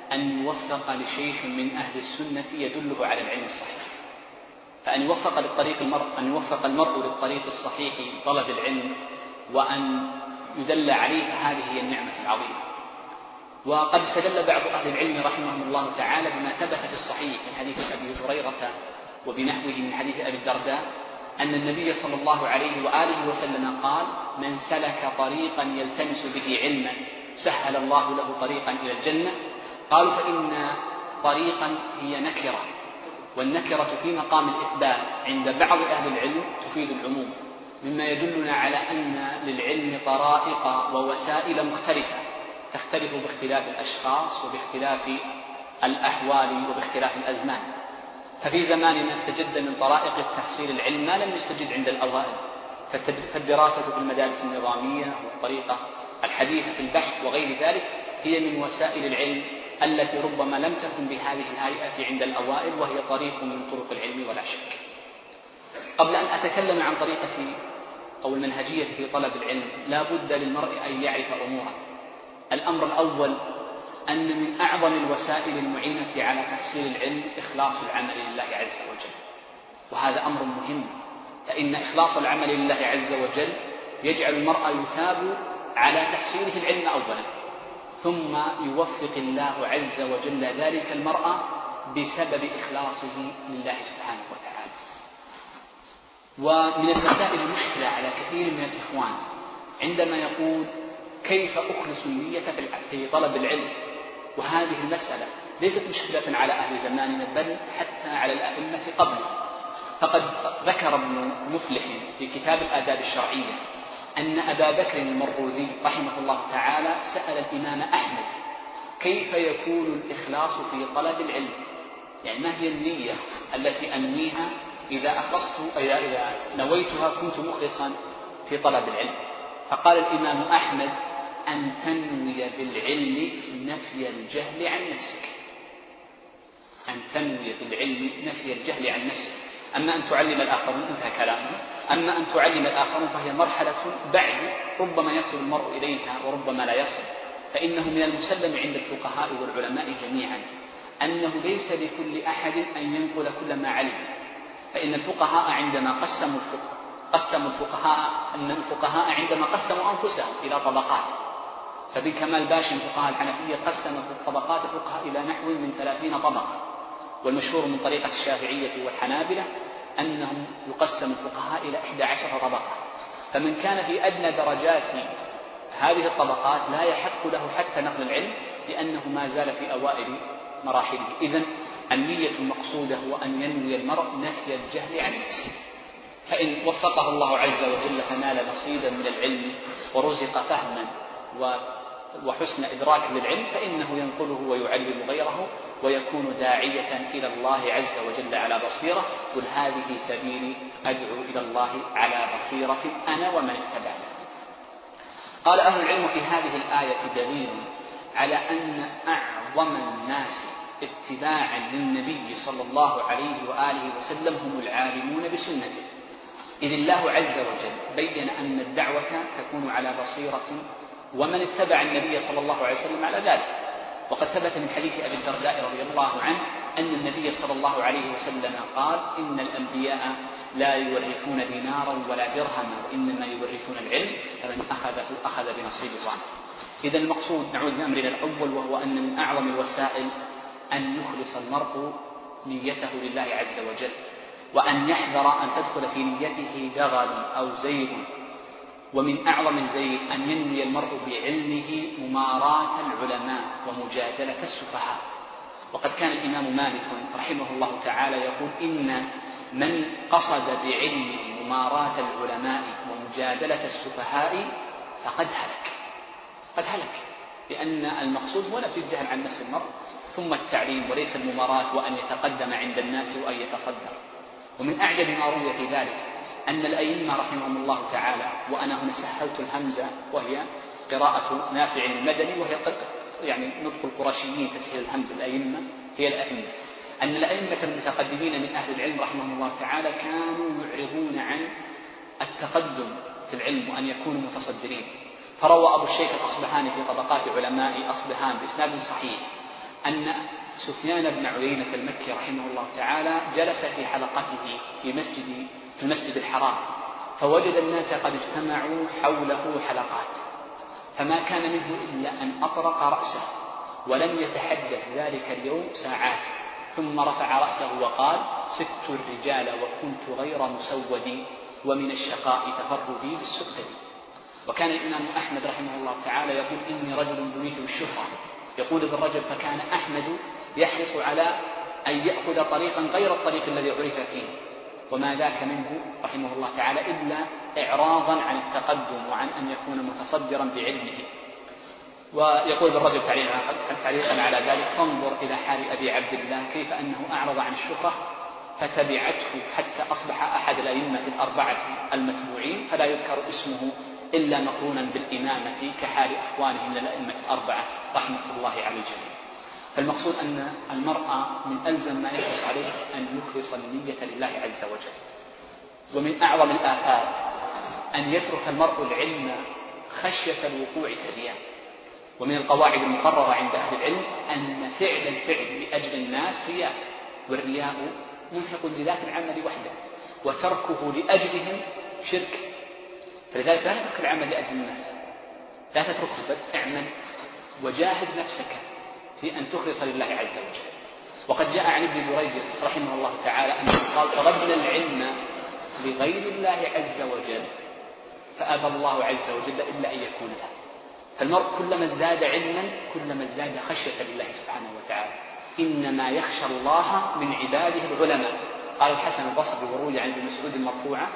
أن يوفق لشيخ من أهل السنة يدله على العلم الصحيح. فأن يوفق المرء للطريق الصحيح طلب العلم وأن يدل عليه، فهذه هي النعمة العظيمة. وقد استدل بعض أهل العلم رحمهم الله تعالى بما ثبت في الصحيح من حديث أبي هريرة وبنحوه من حديث أبي الدرداء أن النبي صلى الله عليه وآله وسلم قال: من سلك طريقا يلتمس به علما سهل الله له طريقا إلى الجنة. قالوا: فإن طريقا هي نكرة، والنكرة في مقام الإثبات عند بعض أهل العلم تفيد العموم، مما يدلنا على أن للعلم طرائق ووسائل مختلفة تختلف باختلاف الأشخاص وباختلاف الأحوال وباختلاف الأزمان. ففي زماننا استجد من طرائق التحصيل العلم ما لم يستجد عند الأوائل، فالدراسة في المدارس النظامية والطريقة الحديثة في البحث وغير ذلك هي من وسائل العلم التي ربما لم تكن بهذه الهيئة عند الأوائل، وهي طريق من طرق العلم ولا شك. قبل أن أتكلم عن طريقة أو المنهجية في طلب العلم لا بد للمرء أن يعرف أمورا. الأمر الأول أن من أعظم الوسائل المعينة على تحصيل العلم إخلاص العمل لله عز وجل، وهذا أمر مهم، فإن إخلاص العمل لله عز وجل يجعل المرء يثاب على تحصيله العلم أولا، ثم يوفق الله عز وجل ذلك المرء بسبب إخلاصه لله سبحانه وتعالى. ومن المسائل المشكلة على كثير من الإخوان عندما يقول: كيف أخلص النية في طلب العلم؟ وهذه المسألة ليست مشكلة على أهل زماننا بل حتى على الأئمة قبله. فقد ذكر ابن مفلح في كتاب الآداب الشرعية أن أبا بكر المروذي رحمه الله تعالى سأل الإمام أحمد: كيف يكون الإخلاص في طلب العلم؟ يعني ما هي النية التي أنويها إذا نويتها كنت مخلصا في طلب العلم؟ فقال الإمام أحمد: أن تنوي بالعلم نفي الجهل عن نفسك. أن تنوي بالعلم نفي الجهل عن نفسك. أما أن تعلم الآخرون، انتهى كلامه، أما أن تعلم الآخرون فهي مرحلة بعد ربما يصل المرء إليها وربما لا يصل. فإنه من المسلم عند الفقهاء والعلماء جميعا أنه ليس لكل أحد أن ينقل كل ما علم. فإن الفقهاء عندما قسموا الفقهاء عندما قسموا أنفسهم إلى طبقات، فبكمال باشا الفقهاء الحنفية قسموا طبقات الفقهاء إلى نحو من 30 طبقة، والمشهور من طريقة الشافعية والحنابلة أنهم يقسم الفقهاء إلى 11 طبقة. فمن كان في أدنى درجات هذه الطبقات لا يحق له حتى نقل العلم، لأنه ما زال في أوائل مراحله. إذن النية المقصودة هو أن ينوي المرء نفي الجهل عن نفسه، فإن وفقه الله عز وجل فنال نصيبا من العلم ورزق فهما وحسن إدراك للعلم فإنه ينقله ويعلم غيره ويكون داعية إلى الله عز وجل على بصيرة. قل هذه سبيلي أدعو إلى الله على بصيرة أنا ومن اتبعني. قال أهل العلم في هذه الآية دليل على أن أعظم الناس اتباعا للنبي صلى الله عليه وآله وسلم هم العالمون بسنته، إذ الله عز وجل بين أن الدعوة تكون على بصيرة ومن اتبع النبي صلى الله عليه وسلم على ذلك. وقد ثبت من حديث أبي الدرداء رضي الله عنه أن النبي صلى الله عليه وسلم قال: إن الأنبياء لا يورثون دينارا ولا درهما وإنما يورثون العلم، فمن أخذه أخذ بنصيب الوارث. إذا المقصود نعود لأمرنا الأول، وهو أن من أعظم الوسائل أن يخلص المرء نيته لله عز وجل، وأن يحذر أن تدخل في نيته دغل أو زيغ. ومن أعظم الزيغ أن ينوي المرء بعلمه مماراة العلماء ومجادلة السفهاء. وقد كان الإمام مالك رحمه الله تعالى يقول: إن من قصد بعلمه مماراة العلماء ومجادلة السفهاء فقد هلك، لأن المقصود هو نفي الجهل عن نفس المرء ثم التعليم، وليس المماراة وأن يتقدم عند الناس وأن يتصدر. ومن أعجب ما روي في ذلك أن الأئمة رحمهم الله تعالى، وأنا هنا سهلت الهمزة وهي قراءة نافع المدني، وهي يعني نطق القرشيين تسهيل الهمزة، الأئمة هي الأئمة، أن الأئمة المتقدمين من أهل العلم رحمهم الله تعالى كانوا يعرضون عن التقدم في العلم وأن يكونوا متصدرين. فروى أبو الشيخ الأصبهاني في طبقات علماء أصبهان بإسناد صحيح أن سفيان بن عيينة المكي رحمه الله تعالى جلس في حلقته في المسجد الحرام، فوجد الناس قد اجتمعوا حوله حلقات، فما كان منه إلا أن أطرق رأسه ولم يتحدث ذلك اليوم ساعات، ثم رفع رأسه وقال: سدت الرجال وكنت غير مسود، ومن الشقاء تفردي بالسؤدد. وكان الإمام أحمد رحمه الله تعالى يقول: إني رجل بنيت بالشهرة. يقول ابن رجب: فكان أحمد يحرص على أن يأخذ طريقا غير الطريق الذي عرف فيه، وما ذاك منه رحمه الله تعالى إلا إعراضا عن التقدم وعن أن يكون متصدرا بعلمه. ويقول ابن رجب تعليقا على ذلك: فانظر إلى حال أبي عبد الله كيف أنه أعرض عن الشهرة فتبعته حتى أصبح أحد الأئمة الأربعة المتبوعين، فلا يذكر اسمه إلا مقرونا بالإمامة كحال أخوانه من الأئمة الأربعة رحمة الله على الجميع. فالمقصود أن المرأة من ألزم ما يحرص عليه أن يخلص النية لله عز وجل. ومن أعظم الآفات أن يترك المرء العلم خشية الوقوع في الرياء. ومن القواعد المقررة عند أهل العلم أن فعل الفعل لأجل الناس رياء، والرياء منفق لذات العمل وحده، وتركه لأجلهم شرك. فلذلك لا تترك العمل لأجل الناس، لا تتركه، بل اعمل وجاهد نفسك في أن تخلص لله عز وجل. وقد جاء عن ابن جريج رحمه الله تعالى أنه قال: طلبنا العلم لغير الله عز وجل فأبى الله عز وجل إلا أن يكون له. فالمرء كلما ازداد علما كلما ازداد خشية لله سبحانه وتعالى. إنما يخشى الله من عباده العلماء. قال الحسن البصري وروي عن ابن مسعود المرفوعة: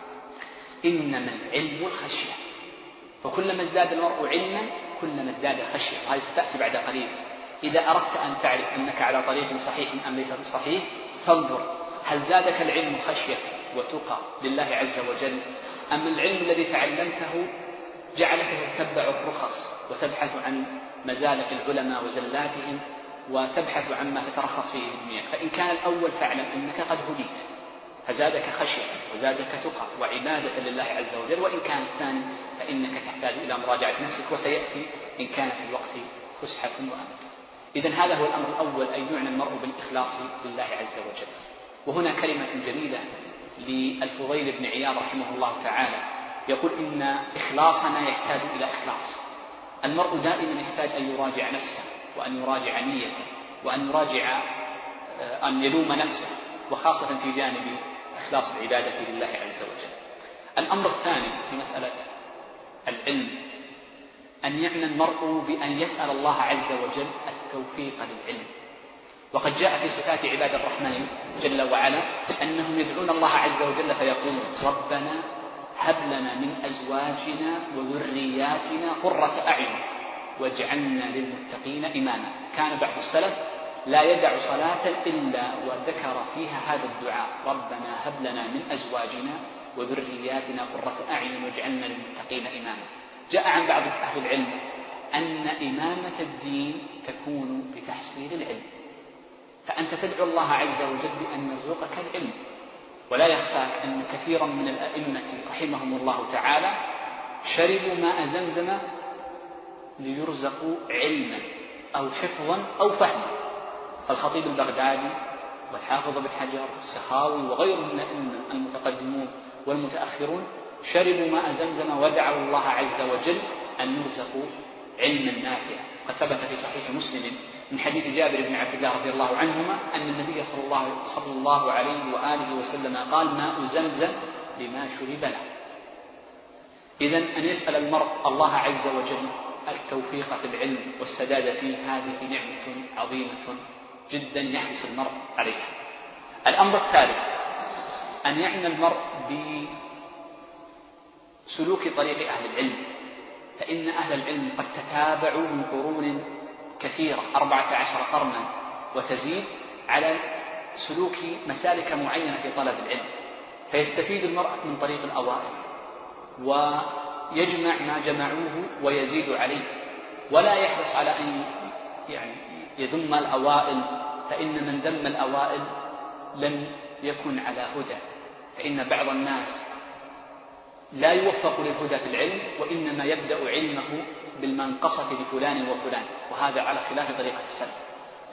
إنما العلم الخشية. فكلما ازداد المرء علما كلما ازداد خشية، وهذه ستأتي بعد قليل. إذا أردت أن تعرف أنك على طريق صحيح أم ليس بصحيح فانظر هل زادك العلم خشية وتقى لله عز وجل، أم العلم الذي تعلمته جعلك تتبع الرخص وتبحث عن مزالق العلماء وزلاتهم وتبحث عما تترخص فيه الدنيا. فإن كان الأول فاعلم أنك قد هديت، فزادك خشية وزادك تقى وعبادة لله عز وجل. وإن كان الثاني فإنك تحتاج إلى مراجعة نفسك، وسيأتي إن كان في الوقت فسحة وأمل. إذن هذا هو الأمر الأول، أن يعنى المرء بالإخلاص لله عز وجل. وهنا كلمة جميلة للفضيل بن عياض رحمه الله تعالى، يقول: إن إخلاصنا يحتاج إلى إخلاص. المرء دائما يحتاج أن يراجع نفسه، وأن يراجع نيته، وأن يراجع أن يلوم نفسه، وخاصة في جانب إخلاص العبادة لله عز وجل. الأمر الثاني في مسألة العلم أن يعنى المرء بأن يسأل الله عز وجل التوفيق للعلم. وقد جاء في صفات عباد الرحمن جل وعلا أنهم يدعون الله عز وجل فيقولون: ربنا هب لنا من أزواجنا وذرياتنا قرة أعين واجعلنا للمتقين إماما. كان بعض السلف لا يدع صلاة إلا وذكر فيها هذا الدعاء: ربنا هب لنا من أزواجنا وذرياتنا قرة أعين واجعلنا للمتقين إماما. جاء عن بعض أهل العلم أن إمامة الدين تكون بتحصيل العلم، فأنت تدعو الله عز وجل بأن يرزقك العلم. ولا يخفاك أن كثيرا من الأئمة رحمهم الله تعالى شربوا ماء زمزم ليرزقوا علما أو حفظا أو فهما. الخطيب البغدادي والحافظ بن حجر السخاوي وغيرهم من الأئمة المتقدمون والمتأخرون شربوا ماء زمزم ودعوا الله عز وجل أن يرزقوا علما نافعا. قد ثبت في صحيح مسلم من حديث جابر بن عبد الله رضي الله عنهما أن النبي صلى الله عليه وآله وسلم قال: ماء زمزم لما شرب له. إذن أن يسأل المرء الله عز وجل التوفيق في العلم والسداد فيه، هذه نعمة عظيمة جدا يحرص المرء عليها. الأمر الثالث أن يعنى المرء بسلوك طريق أهل العلم، فإن أهل العلم قد تتابعوا من قرون كثيرة 14 قرنا وتزيد على سلوك مسالك معينة في طلب العلم، فيستفيد المرء من طريق الأوائل ويجمع ما جمعوه ويزيد عليه، ولا يحرص على أن يذم الأوائل، فإن من ذم الأوائل لم يكن على هدى. فإن بعض الناس لا يوفق للهدى في العلم، وإنما يبدأ علمه بالمنقصة لفلان وفلان، وهذا على خلاف طريقة السلف.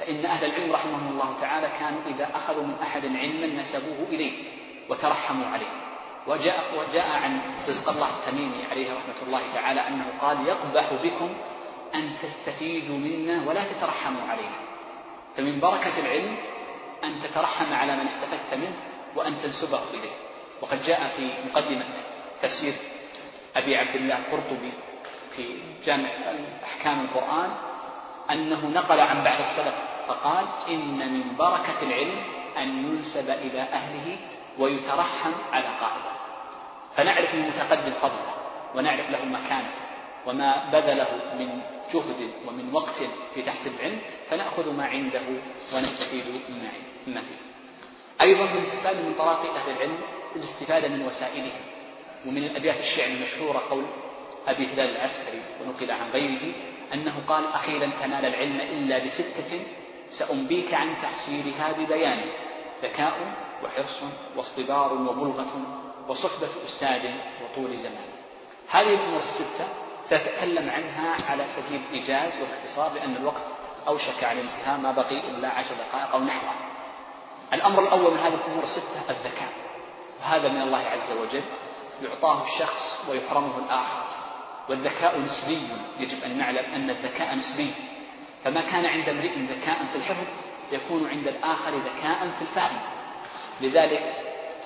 فإن أهل العلم رحمهم الله تعالى كانوا إذا أخذوا من أحد علما نسبوه إليه وترحموا عليه. وجاء عن رزق الله التميمي عليه رحمة الله تعالى أنه قال: يقبح بكم أن تستفيدوا منا ولا تترحموا علينا. فمن بركة العلم أن تترحم على من استفدت منه وأن تنسبه إليه. وقد جاء في مقدمة تفسير أبي عبد الله القرطبي في جامع أحكام القرآن أنه نقل عن بعض السلف فقال: إن من بركة العلم أن ينسب إلى أهله ويترحم على قائله. فنعرف المتقدم فضله ثانية له مكانة وما بذله من جهد ومن وقت في تحصيل العلم، فنأخذ ما عنده ونستفيد مما فيه. أيضا بالاستفادة من طرائق أهل العلم الاستفادة من وسائلهم. ومن الأبيات الشعر المشهورة قول أبي هلال العسكري ونقل عن غيره أنه قال: أخيرا تنال العلم إلا بستة سأنبيك عن تحصيلها ببيان: ذكاء وحرص واصطبار وبلغة وصحبة أستاذ وطول زمان. هذه الأمور الستة سأتكلم عنها على سبيل الإيجاز والاختصار لأن الوقت أوشك على الانتهاء، ما بقي إلا 10 دقائق أو نحوها. الأمر الأول من هذه الأمور الستة الذكاء، وهذا من الله عز وجل، يعطاه الشخص ويحرمه الآخر. والذكاء نسبي، يجب أن نعلم أن الذكاء نسبي، فما كان عند امرئ ذكاء في الحفظ يكون عند الآخر ذكاء في الفهم. لذلك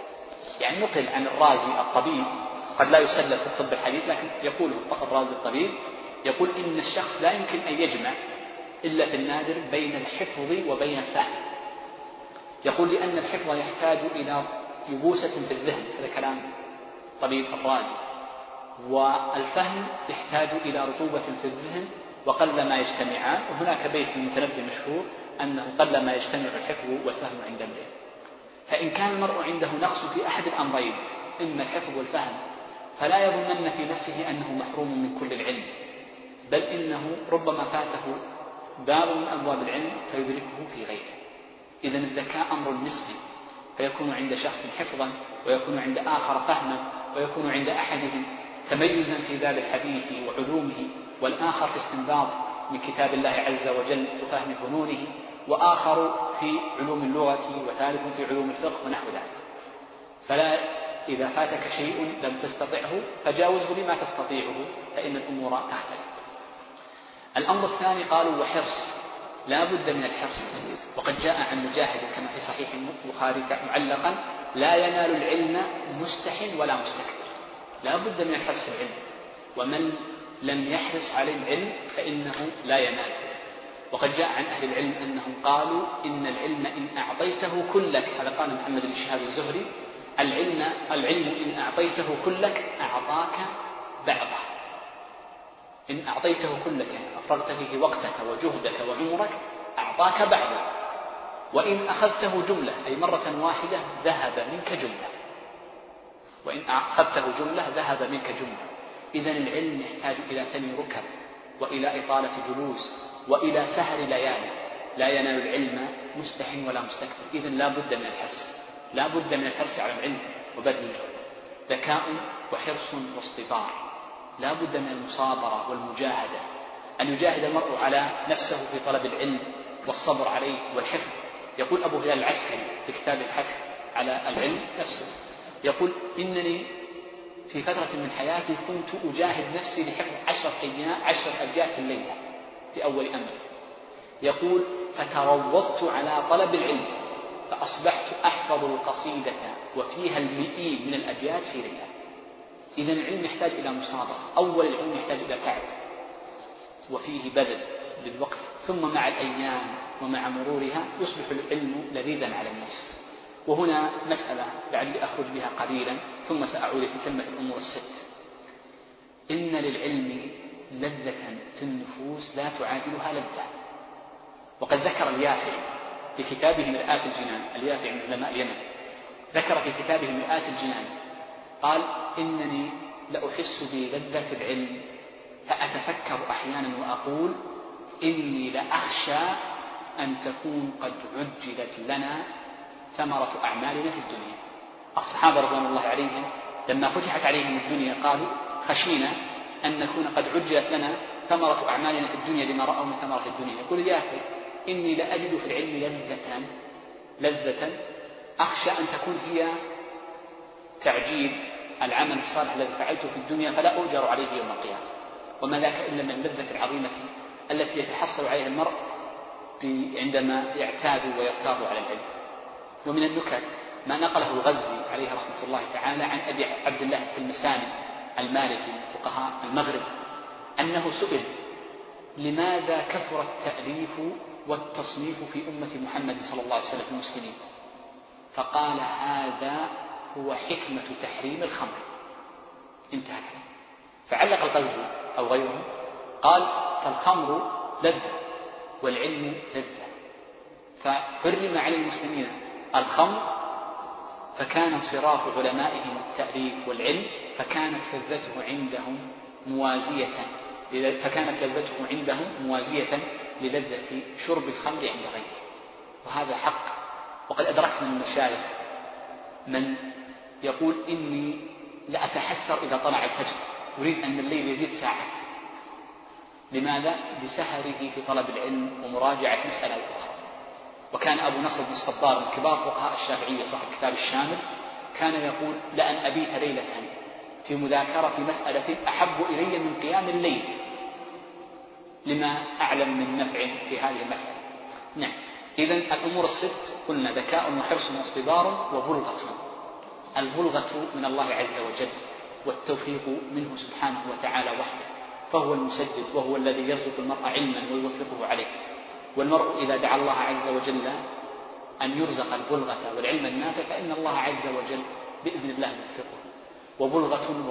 نقل عن الرازي الطبيب، قد لا يسلل في الطب الحديث لكن يقول الرازي الطبيب، يقول: إن الشخص لا يمكن أن يجمع إلا في النادر بين الحفظ وبين الفهم. يقول: لأن الحفظ يحتاج إلى يبوسة في الذهن، هذا كلام طبيب الرازي، والفهم يحتاج إلى رطوبة في الذهن وقل ما يجتمعان. وهناك بيت المتنبي مشهور أنه قل ما يجتمع الحفظ والفهم عند امرئ. فإن كان المرء عنده نقص في أحد الأمرين، إما الحفظ والفهم، فلا يظنن في نفسه أنه محروم من كل العلم، بل إنه ربما فاته باب من أبواب العلم فيدركه في غيره. إذن الذكاء أمر نسبي، فيكون عند شخص حفظا ويكون عند آخر فهما، ويكون عند أحدهم تميزا في باب الحديث وعلومه، والآخر في استنباط من كتاب الله عز وجل وفهم فنونه، وآخر في علوم اللغة، وثالث في علوم الفقه ونحو ذلك. فلا إذا فاتك شيء لم تستطعه فجاوزه بما تستطيعه، فإن الأمور تختلف. الأمر الثاني قالوا: وحرص، لا بد من الحرص. وقد جاء عن مجاهد كما في صحيح البخاري معلقا: لا ينال العلم مستح ولا مستكبر. لا بد من الحرص في العلم، ومن لم يحرص على العلم فإنه لا ينال. وقد جاء عن أهل العلم أنهم قالوا: إن العلم إن أعطيته كلك، هذا قال محمد بن شهاب الزهري: العلم إن أعطيته كلك أعطاك بعضه. إن أعطيته كلك أفرغت فيه وقتك وجهدك وعمرك أعطاك بعضه، وإن أخذته جملة أي مرة واحدة ذهب منك جملة، وإن أخذته جملة ذهب منك جملة. إذن العلم يحتاج إلى ثني ركب وإلى إطالة جلوس وإلى سهر ليالي. لا ينال العلم مستح ولا مستكبر. إذن لا بد من الحرص، لا بد من الحرص على العلم وبذل الجهد. ذكاء وحرص واصطبار، لا بد من المصابرة والمجاهدة، أن يجاهد المرء على نفسه في طلب العلم والصبر عليه والحفظ. يقول أبو هلال العسكري في كتاب الحث على العلم نفسه، يقول: إنني في فترة من حياتي كنت أجاهد نفسي لحفظ 10 أبيات في الليلة في أول أمر. يقول: فتروضت على طلب العلم فأصبحت أحفظ القصيدة وفيها 100 من الأبيات في ليلة. إذن العلم يحتاج إلى مصابرة. أول العلم يحتاج إلى تعب وفيه بذل للوقت، ثم مع الأيام ومع مرورها يصبح العلم لذيذا على النفس. وهنا مسألة لعلي أخرج بها قليلا ثم سأعود في تمة الأمور الست. إن للعلم لذة في النفوس لا تعادلها لذة. وقد ذكر اليافعي في كتابه مرآة الجنان، اليافعي من علماء اليمن، ذكر في كتابه مرآة الجنان قال: إنني لأحس بلذة العلم فأتفكر أحيانا وأقول: إني لأخشى أن تكون قد عجلت لنا ثمرة أعمالنا في الدنيا. الصحابة رضوان الله عليهم لما فتحت عليهم الدنيا قالوا: خشينا أن نكون قد عجلت لنا ثمرة أعمالنا في الدنيا لما رأوا من ثمرة الدنيا. يقول اليافعي: إني لأجد في العلم لذة أخشى أن تكون هي تعجيل العمل الصالح الذي فعلته في الدنيا فلا أؤجر عليه يوم القيامة، وما ذاك إلا من اللذة العظيمة التي يتحصل عليها المرء عندما يعتاد ويرتاض على العلم. ومن النكت ما نقله الغزي عليه رحمة الله تعالى عن أبي عبد الله التلمساني المالكي من فقهاء المغرب أنه سئل لماذا كثر التأليف والتصنيف في أمة محمد صلى الله عليه وسلم في المسلمين، فقال هذا هو حكمة تحريم الخمر. انتهى. فعلق الغزي أو غيره قال فالخمر لذة والعلم لذة، فحرم على المسلمين الخمر فكان انصراف علمائهم التأليف والعلم فكانت لذته عندهم موازية للذة شرب الخمر عند غيره. وهذا حق. وقد أدركت من المشايخ من يقول إني لأتحسر إذا طلع الفجر أريد أن الليل يزيد ساعات. لماذا؟ لسهره في طلب العلم ومراجعة مسألة أخرى. وكان أبو نصر بن الصبار من كبار فقهاء الشافعية صاحب الكتاب الشامل كان يقول لأن أبيت ليلة في مذاكرة مسألة أحب إلي من قيام الليل لما أعلم من نفع في هذه المسألة. نعم. إذن الأمور الست قلنا ذكاء وحرص واصطبار وبلغة. البلغة من الله عز وجل والتوفيق منه سبحانه وتعالى وحده، فهو المسدد وهو الذي يرزق المرء علما ويوفقه عليه. والمرء إذا دعا الله عز وجل أن يرزق البلغة والعلم النافع فإن الله عز وجل بإذن الله يوفقه. وبلغة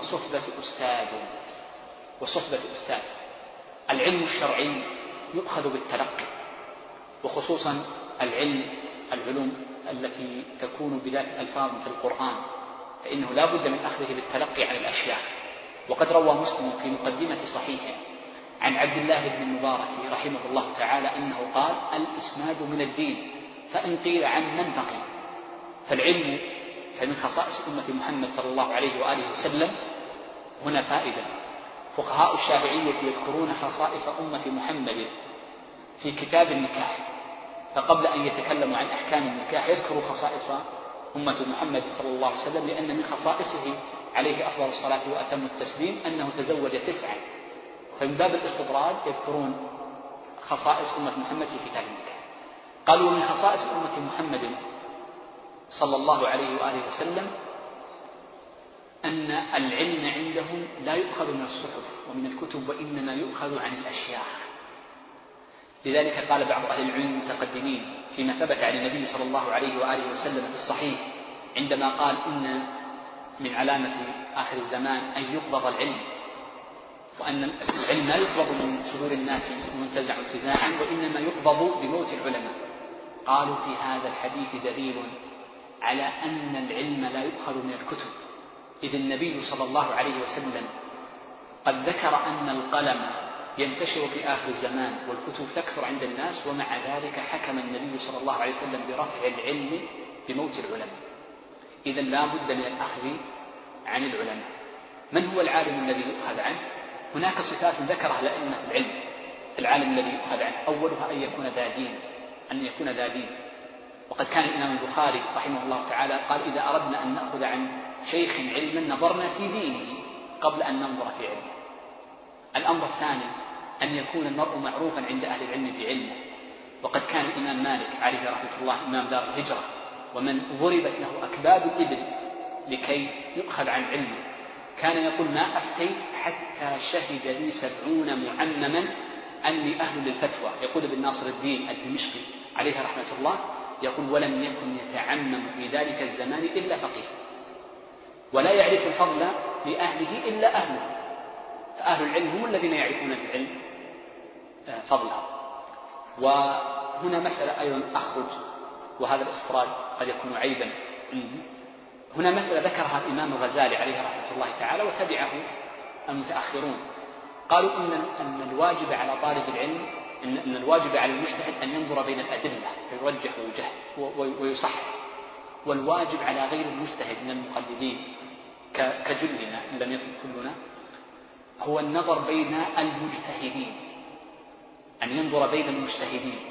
وصحبة أستاذ. العلم الشرعي يؤخذ بالتلقي، وخصوصا العلوم التي تكون بذات ألفاظ في القرآن فإنه لا بد من أخذه بالتلقي عن الأشياخ. وقد روى مسلم في مقدمة صحيحه عن عبد الله بن المبارك رحمه الله تعالى أنه قال الإسناد من الدين فإن قيل عن من بقي. فالعلم فمن خصائص أمة محمد صلى الله عليه وآله وسلم. هنا فائدة: فقهاء الشافعية يذكرون خصائص أمة محمد في كتاب النكاح، فقبل أن يتكلموا عن أحكام النكاح يذكروا خصائص أمة محمد صلى الله عليه وسلم، لأن من خصائصه عليه أفضل الصلاة وأتم التسليم أنه تزوج 9، فمن باب الاستطراد يذكرون خصائص أمة محمد في كتاب النكاح. قالوا من خصائص أمة محمد صلى الله عليه وآله وسلم أن العلم عندهم لا يؤخذ من الصحف ومن الكتب وإنما يؤخذ عن الأشياخ. لذلك قال بعض أهل العلم المتقدمين فيما ثبت عن النبي صلى الله عليه وآله وسلم في الصحيح عندما قال إن من علامة آخر الزمان أن يقبض العلم، وأن العلم لا يقبض من صدور الناس منتزع انتزاعا وإنما يقبض بموت العلماء. قالوا في هذا الحديث دليل على أن العلم لا يؤخذ من الكتب، إذ النبي صلى الله عليه وسلم قد ذكر أن القلم ينتشر في آخر الزمان والكتب تكثر عند الناس، ومع ذلك حكم النبي صلى الله عليه وسلم برفع العلم بموت العلماء. إذن لا بد من الأخذ عن العلماء. من هو العالم الذي يؤخذ عنه؟ هناك صفات ذكرها لأئمة العلم العالم الذي يؤخذ عنه. أولها أن يكون ذا دين، وقد كان الإمام البخاري رحمه الله تعالى قال إذا أردنا أن نأخذ عن شيخ علما نظرنا في دينه قبل أن ننظر في علمه. الأمر الثاني أن يكون المرء معروفا عند أهل العلم بعلمه، وقد كان الإمام مالك عليه رحمة الله إمام دار الهجرة ومن ضربت له أكباد الإبل لكي يؤخذ عن علمه كان يقول ما أفتيت حتى شهد لي 70 معمما أني أهل للفتوى. يقول ابن ناصر الدين الدمشقي عليه رحمة الله يقول ولم يكن يتعمم في ذلك الزمان إلا فقيه، ولا يعرف الفضل لأهله إلا أهله، فأهل العلم هم الذين يعرفون في العلم فضله. وهنا مسألة أيضا أخرج، وهذا الإصرار قد يكون عيبا. هنا مسألة ذكرها الإمام الغزالي عليه رحمة الله تعالى وتبعه المتأخرون. قالوا أن الواجب على طالب العلم أن الواجب على المجتهد أن ينظر بين الأدلة فيرجح ويصحح، والواجب على غير المجتهد من المقلدين كجلنا إن لم يكن كلنا هو النظر بين المجتهدين، أن ينظر بين المجتهدين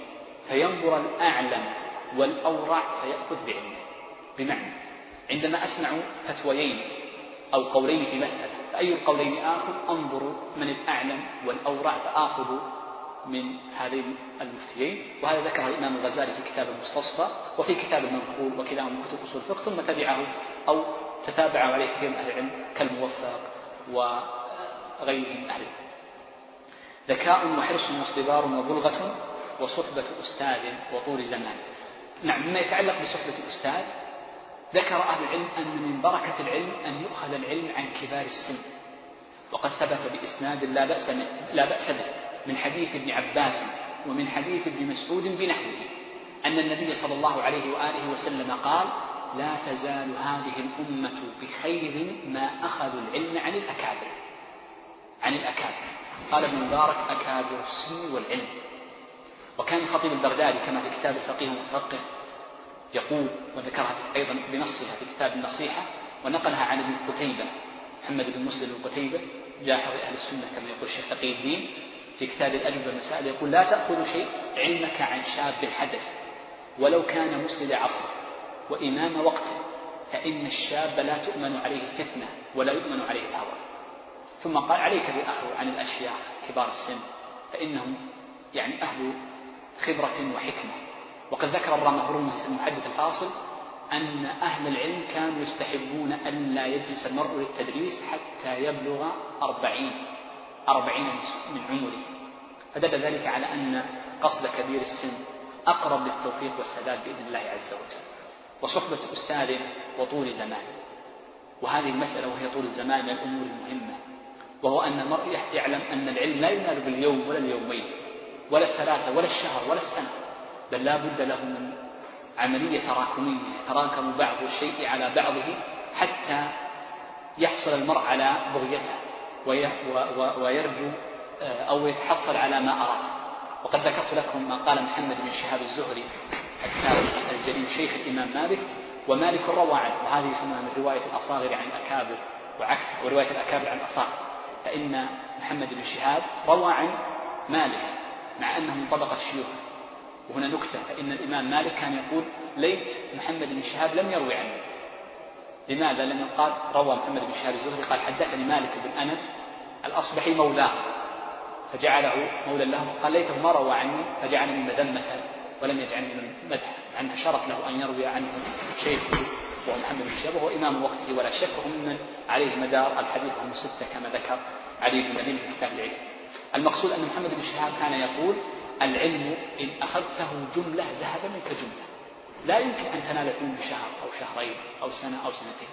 فينظر الأعلم والأورع فيأخذ بعلمه. بمعنى عندما أسمع فتويين أو قولين في مسألة فأي القولين آخذ أنظر من الأعلم والأورع فآخذ من هذين المفتيين. وهذا ذكره الإمام الغزالي في كتاب المستصفى وفي كتاب المنقول وكلاهما من كتب أصول الفقه، ثم تبعه أو تتابعه عليه كثير من أهل العلم كالموفق وغيرهم من أهل العلم. ذكاء وحرص واصطبار وبلغة وصحبة أستاذ وطول زمان. نعم، مما يتعلق بصحبة الأستاذ ذكر أهل العلم أن من بركة العلم أن يؤخذ العلم عن كبار السن، وقد ثبت بإسناد لا بأس به من حديث ابن عباس ومن حديث ابن مسعود بنحوه أن النبي صلى الله عليه وآله وسلم قال: لا تزال هذه الأمة بخير ما أخذوا العلم عن الأكابر. قال ابن مبارك: أكابر السن والعلم. وكان الخطيب البغدادي كما في كتاب الفقيه والمتفقه يقول، وذكرها أيضا بنصها في كتاب النصيحة، ونقلها عن ابن قتيبة محمد بن مسلم بن قتيبة جاحظ أهل السنة كما يقول الشيخ تقي الدين في كتاب الأجوبة والمسائل، يقول: لا تأخذ شيء علمك عن شاب الحدث ولو كان مسند عصر وإمام وقته، فإن الشاب لا تؤمن عليه الفتنة ولا يؤمن عليه الهوى. ثم قال: عليك بالأخذ عن الأشياخ كبار السن فإنهم أهل خبرة وحكمة. وقد ذكر الرامهرمزي في المحدث الفاصل أن أهل العلم كانوا يستحبون أن لا يجلس المرء للتدريس حتى يبلغ 40 من عمره، فدل ذلك على أن قصد كبير السن أقرب للتوفيق والسداد بإذن الله عز وجل. وصحبة أستاذ وطول زمان، وهذه المسألة وهي طول الزمان من الأمور المهمة، وهو أن المرء يعلم أن العلم لا ينال باليوم ولا اليومين ولا الثلاثة ولا الشهر ولا السنة، بل لا بد له من عملية تراكمية يتراكم بعض الشيء على بعضه حتى يحصل المرء على بغيته ويرجو أو يتحصل على ما أراد. وقد ذكرت لكم ما قال محمد بن شهاب الزهري التابعي الجليل شيخ الإمام مالك، ومالك روى عنه، وهذه يسمى من رواية الأصاغر عن الأكابر وعكس، ورواية الأكابر عن الأصاغر، فإن محمد بن شهاب روى عن مالك مع أنه من طبقة الشيوخ. وهنا نكتة، فإن الإمام مالك كان يقول: ليت محمد بن شهاب لم يروي عنه. لماذا؟ لأنه قال روى محمد بن شهاب الزهري قال: حدثني مالك بن أنس الأصبحي مولاه، فجعله مولا له، قال: ليته ما روى عني فجعلني مذمة ولم يجعلني من مدح، عنه شرف له أن يروي عنه شيخه وهو محمد بن شهاب وهو إمام وقته ولا شك، ومن عليه مدار الحديث عن 6 كما ذكر علي بن مدين في كتاب العلم. المقصود أن محمد بن شهاب كان يقول: العلم إن أخذته جملة ذهب منك جملة، لا يمكن أن تنال العلم بشهر أو شهرين أو سنة أو سنتين.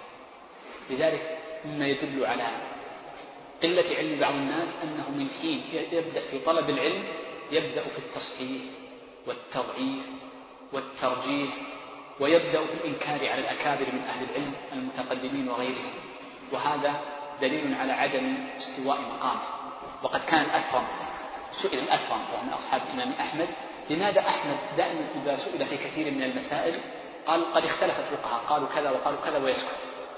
لذلك مما يدل على قلة علم بعض الناس أنه من حين يبدأ في طلب العلم يبدأ في التصحيح والتضعيف والترجيح، ويبدأ في الإنكار على الأكابر من أهل العلم المتقدمين وغيرهم، وهذا دليل على عدم استواء مقامه. وقد كان الأثرم سئل الأثرم وهو من أصحاب الإمام أحمد: لماذا أحمد دائما إذا سئل في كثير من المسائل قال قد اختلفت الفقهاء قالوا كذا وقالوا كذا ويسكت؟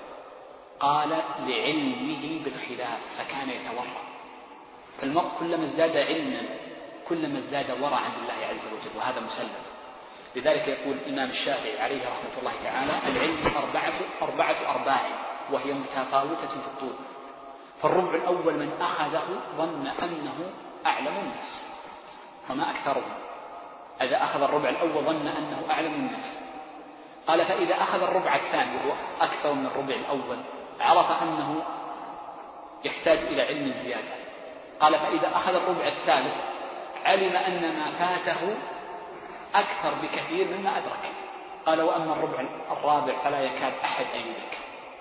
قال: لعلمه بالخلاف فكان يتورع. فالمرء كلما ازداد علما كلما ازداد ورعا لله عز وجل، وهذا مسلم. لذلك يقول الإمام الشافعي عليه رحمة الله تعالى: العلم أربعة أرباع وهي متفاوتة في الطول، فالربع الأول من أخذه ظن أنه أعلم الناس وما أكثرهم، إذا أخذ الربع الأول ظن أنه أعلم الناس. قال: فإذا أخذ الربع الثاني وهو أكثر من الربع الأول عرف أنه يحتاج إلى علم زيادة. قال: فإذا أخذ الربع الثالث علم أن ما فاته أكثر بكثير مما أدرك. قال: وأما الربع الرابع فلا يكاد أحد أن يدرك.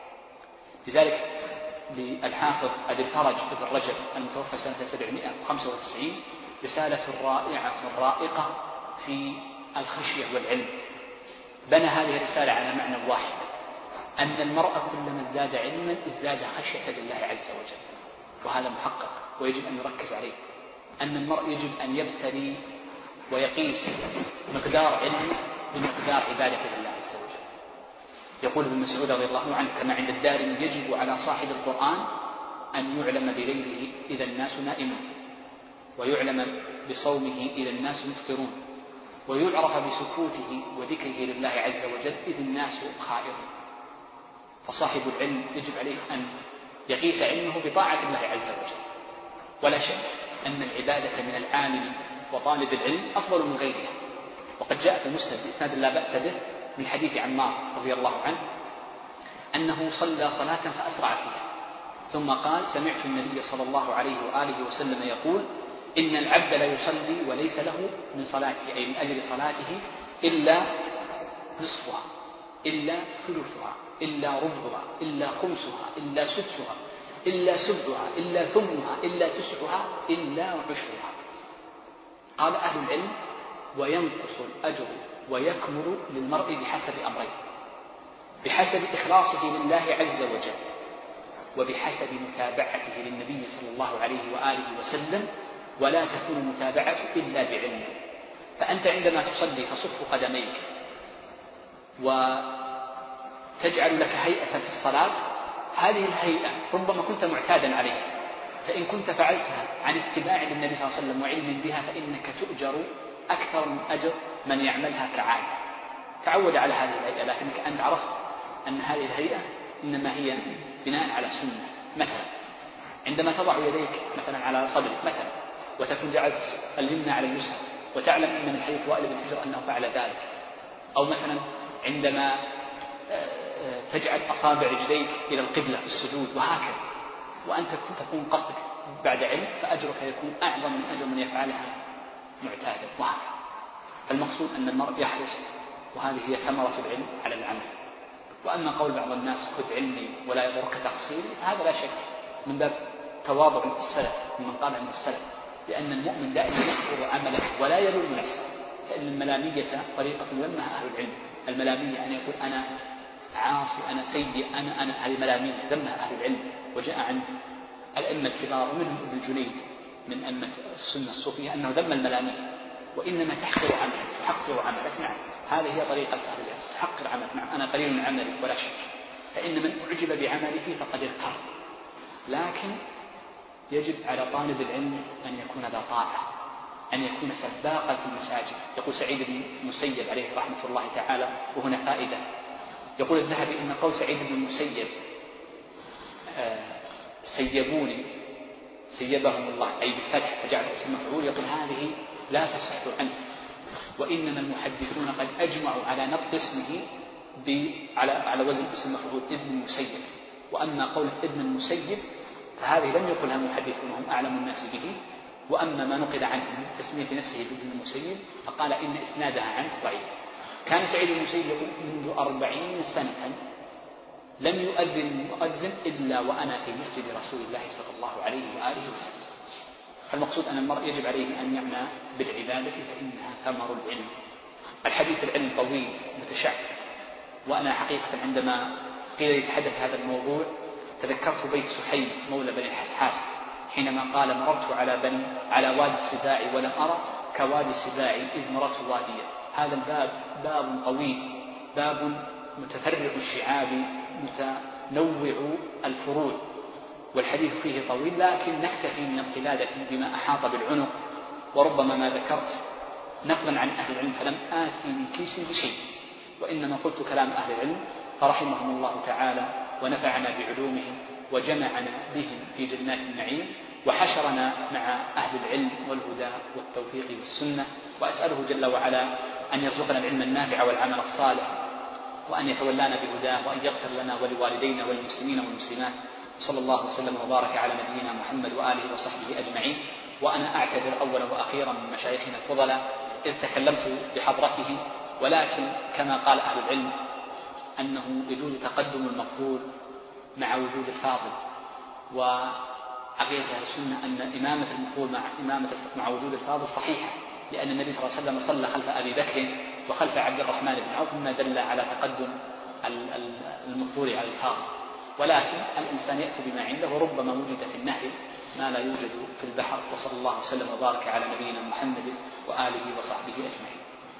لذلك للحافظ أبي الفرج بن رجب المتوفى سنة 795 رسالة رائعة رائقة في الخشية والعلم. بنى هذه الرسالة على معنى واحد: أن المرء كلما ازداد علما ازداد خشية لله عز وجل، وهذا محقق ويجب أن يركز عليه، أن المرء يجب أن يبتلي ويقيس مقدار علمه بمقدار عبادة لله عز وجل. يقول ابن مسعود رضي الله عنه كما عند الدارمي: يجب على صاحب القرآن أن يعلم بليله إذا الناس نائمون، ويعلم بصومه إذا الناس مفطرون، ويعرف بسكوته وذكره لله عز وجل إذ الناس خائرون. فصاحب العلم يجب عليه أن يقيس علمه بطاعة الله عز وجل. ولا شك أن العبادة من العامل وطالب العلم أفضل من غيرها. وقد جاء في المسند بإسناد لا بأس به من حديث عمار رضي الله عنه أنه صلى صلاة فأسرع فيها ثم قال: سمعت النبي صلى الله عليه وآله وسلم يقول: إن العبد لا يصلي وليس له من صلاته، أي من أجل صلاته، إلا نصفها، إلا ثلثها، إلا ربعها، إلا خمسها، إلا سدسها، إلا سبعها، إلا ثمنها، إلا تسعها، إلا عشرها. قال أهل العلم: وينقص الأجر ويكمل للمرء بحسب أمرين: بحسب إخلاصه لله عز وجل، وبحسب متابعته للنبي صلى الله عليه وآله وسلم، ولا تكون المتابعة إلا بعلم. فأنت عندما تصلي تصف قدميك وتجعل لك هيئة في الصلاة، هذه الهيئة ربما كنت معتادا عليها، فإن كنت فعلتها عن اتباع للنبي صلى الله عليه وسلم وعلم بها فإنك تؤجر أكثر من أجر من يعملها كعادة تعود على هذه الهيئة، لكنك أنت عرفت أن هذه الهيئة إنما هي بناء على سنة. مثلا عندما تضع يديك مثلا على صدرك مثلا وتكون جعلت اليمنى على اليسرى وتعلم أن من حديث وائل بن حجر أنه فعل ذلك، أو مثلا عندما تجعل أصابع رجليك إلى القبلة في السجود وهكذا، وأنت تكون قصدك بعد علم، فأجرك يكون أعظم من أجر من يفعلها معتادا وهكذا. فالمقصود أن المرء يحرص، وهذه هي ثمرة العلم على العمل. وأما قول بعض الناس: خذ علمي ولا يضرك تقصيري، هذا لا شك من باب تواضع السلف ممن قال من السلف، لأن المؤمن دائما يحفظ عمله ولا يلوم نفسه، فإن الملامية طريقة يلمها أهل العلم. الملامية أن يقول أنا عاصي، أنا سيء، أنا هذه ملامية ذمها أهل العلم. وجاء عن الأئمة الكبار ومنهم ابن جنيد من أئمة السنة الصوفية أنه ذم الملامية، وإنما تحقر عملك، تحقر عملك. نعم، هذه هي طريقة أهل العلم، تحقر عملك. نعم، أنا قليل من عملي ولا شك، فإن من أعجب بعمله فقد اغتر. لكن يجب على طالب العلم أن يكون ذا طاعة، أن يكون سباقا في المساجد. يقول سعيد بن المسيب عليه رحمة الله تعالى، وهنا فائدة، يقول الذهبي إن قول سعيد بن المسيب سيبوني سيبهم الله أي بالفتح فجعل اسم مفعول، يقول هذه لا تصح عنه، وإنما المحدثون قد أجمعوا على نطق اسمه على وزن اسم مفعول ابن المسيب. وأما قول ابن المسيب فهذه لم يقلها المحدثون وهم أعلم الناس به. وأما ما نقل عنه من تسمية نفسه بابن المسيب فقال إن إسنادها عنه ضعيف. كان سعيد بن المسيب يقول منذ 40 سنة لم يؤذن مؤذن إلا وأنا في مسجد رسول الله صلى الله عليه وآله وسلم. فالمقصود أن المرء يجب عليه أن يعنى بالعبادة فإنها ثمر العلم. الحديث العلم طويل متشعب، وأنا حقيقة عندما قيل يتحدث هذا الموضوع تذكرت بيت سحيم مولى بني الحسحاس حينما قال: مررت على وادي السباع ولم أرى كوادي السباع إذ مررت واديا. هذا الباب باب طويل، باب متفرع الشعاب متنوع الفروع، والحديث فيه طويل، لكن نكتفي من القلادة بما أحاط بالعنق، وربما ما ذكرت نقلا عن أهل العلم فلم آتي من كيس بشيء، وإنما قلت كلام أهل العلم فرحمهم الله تعالى ونفعنا بعلومهم وجمعنا بهم في جنات النعيم وحشرنا مع أهل العلم والهدى والتوفيق والسنة. وأسأله جل وعلا أن يرزقنا العلم النافع والعمل الصالح، وأن يتولانا بهداه، وأن يغفر لنا ولوالدينا والمسلمين والمسلمات. صلى الله وسلم وبارك على نبينا محمد وآله وصحبه أجمعين. وأنا أعتذر أولا وأخيرا من مشايخنا الفضلاء إذ تكلمت بحضرتهم، ولكن كما قال أهل العلم أنه يجوز تقدم المفضول مع وجود الفاضل، وعقيدة السنة أن إمامة المفضول مع وجود الفاضل صحيحة، لأن النبي صلى الله عليه وسلم صلى خلف أبي بكر وخلف عبد الرحمن بن عوف، مما دل على تقدم المفضول على الفاضل. ولكن الإنسان يأتي بما عنده، وربما وجد في النهر ما لا يوجد في البحر. وصلى الله وسلم وبارك على نبينا محمد وآله وصحبه أجمعين.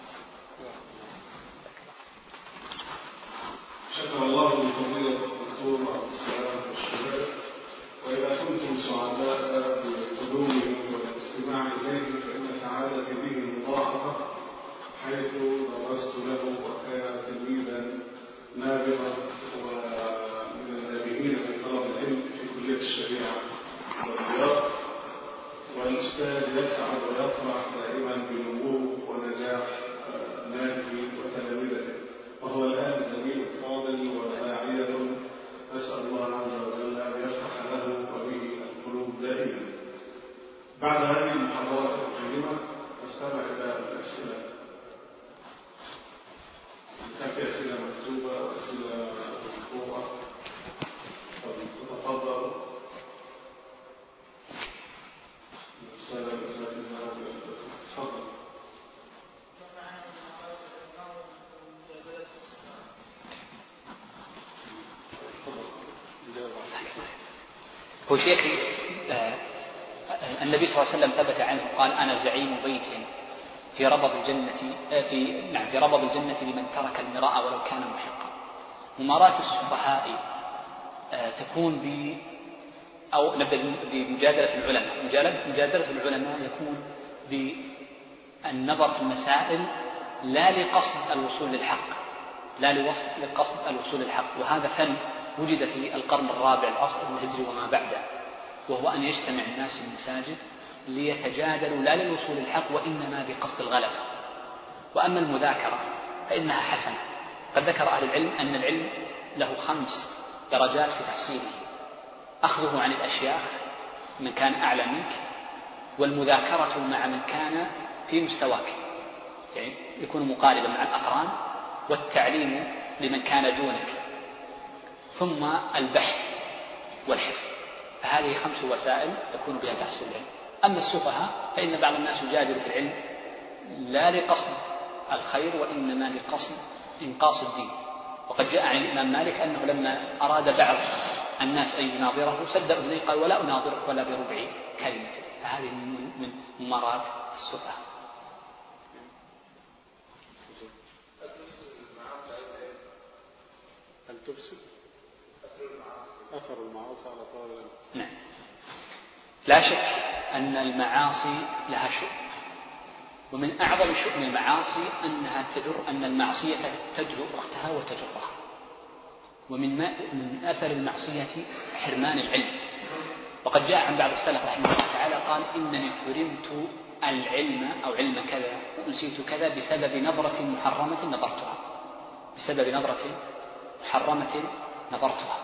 شكر الله لفضيلة الدكتور عبد السلام والشباب، وإذا كنتم سعداء بقدومهم والاستماع إليهم فإن سعادة بهم مضاعفة، حيث درست له وكان تلميذا نابغا ومن النابغين في طلب العلم في كلية الشريعة والرياض، والأستاذ يسعد ويفرح دائما بنموه ونجاح أبنائه وتلامذته، وهو الآن زميل فاضل وداعية نسأل الله عز وجل أن يفتح له وبه القلوب دائما. بعد هذه المحاضرات القيمة نستمع إلى الأسئلة. كان في أسئلة مكتوبة وأسئلة مقروءة، فتفضل. تفضل. هو شيخي النبي صلى الله عليه وسلم ثبت عنه قال: أنا زعيم بيت في ربض الجنة في ربض الجنة لمن ترك المراء ولو كان محقا. مماراة السفهاء تكون أو نبدأ بمجادلة العلماء. مجادلة العلماء يكون بالنظر في المسائل لا لقصد الوصول للحق، وهذا فن وجد في القرن الرابع العصر الهجري وما بعده، وهو أن يجتمع الناس في المساجد ليتجادلوا لا للوصول للحق وإنما بقصد الغلبة. وأما المذاكرة فإنها حسنة. قد ذكر أهل العلم أن العلم له 5 درجات في تحصيله: أخذه عن الأشياخ من كان أعلى منك، والمذاكرة مع من كان في مستواك يعني يكون مقاربا مع الأقران، والتعليم لمن كان دونك، ثم البحث والحفظ. فهذه 5 وسائل يكون بها تحصيل العلم. أما السفهاء فإن بعض الناس يجادل في العلم لا لقصد الخير وإنما لقصد إنقاص الدين. وقد جاء عن الإمام مالك أنه لما أراد بعض الناس أن يناظره سد أذنيه قال: ولا أناظرك ولا بربع كلمة. فهذه من ممارات السفهاء. هل تفسد أثر المعاصي على طول العلم؟ نعم، لا شك أن المعاصي لها شؤم، ومن أعظم شؤم المعاصي أن المعصية تجر أختها وتجرها. ومن أثر المعصية حرمان العلم. وقد جاء عن بعض السلف رحمه الله تعالى قال: إنني حرمت العلم أو علم كذا وأنسيت كذا بسبب نظرة محرمة نظرتها.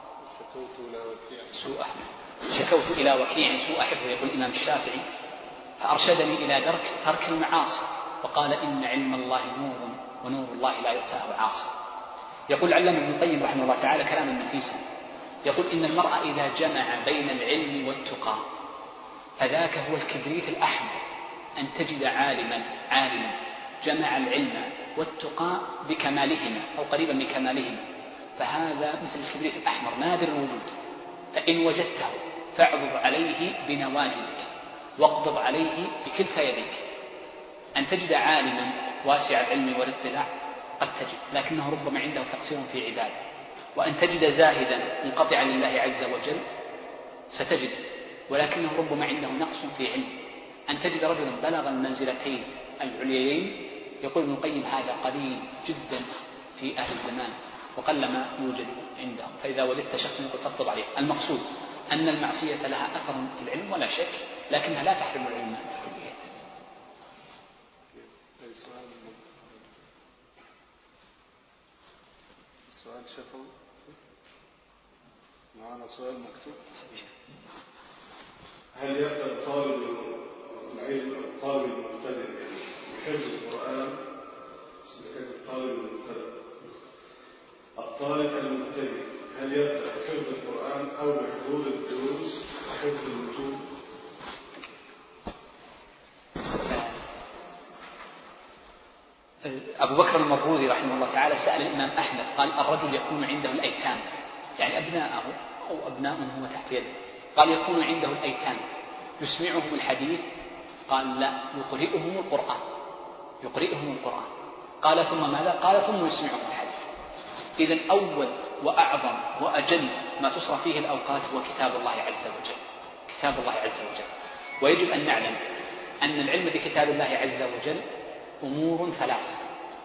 شكوت إلى وكيع سوء حفظه، يقول الإمام الشافعي، فأرشدني إلى ترك المعاصي، وقال: إن علم الله نور ونور الله لا يؤتاه عاصي. يقول العلامة ابن القيم رحمه الله تعالى كلاما نفيسا، يقول: إن المرء إذا جمع بين العلم والتقى فذاك هو الكبريت الأحمر، أن تجد عالما جمع العلم والتقى بكمالهما أو قريبا من كمالهما، فهذا مثل الكبريت الأحمر نادر الوجود. فإن وجدته فاعضض عليه بنواجذك واقبض عليه بكلتا يديك. أن تجد عالما واسع العلم والاطلاع قد تجد، لكنه ربما عنده تقصير في عباده. وأن تجد زاهدا منقطعا لله عز وجل ستجد، ولكنه ربما عنده نقص في علم. أن تجد رجلا بلغ المنزلتين العليين، يقول ابن القيم هذا قليل جدا في أهل الزمان وقلما يوجد عندهم. فإذا وجدت شخصا يقول تقبض عليه. المقصود أن المعصية لها أثر في العلم ولا شك، لكنها لا تحرم العلم في الكليات. سؤال شفوي معنا، سؤال مكتوب: هل يبدأ طالب العلم الطالب المبتدئ بحفظ القرآن؟ الطالب المبتدئ هل يبدأ بحفظ القرآن أو بحضور الدروس وحفظ المتون؟ أبو بكر المروذي رحمه الله تعالى سأل الإمام أحمد قال: الرجل يكون عنده الأيتام، يعني أبناءه أو أبناء هو تحت يده، قال: يكون عنده الأيتام يسمعهم الحديث؟ قال: لا، يقرئهم القرآن. قال: ثم ماذا؟ قال: ثم يسمعهم الحديث. إذن أول وأعظم وأجل ما تصرف فيه الأوقات هو كتاب الله عز وجل. ويجب أن نعلم أن العلم بكتاب الله عز وجل أمور ثلاث: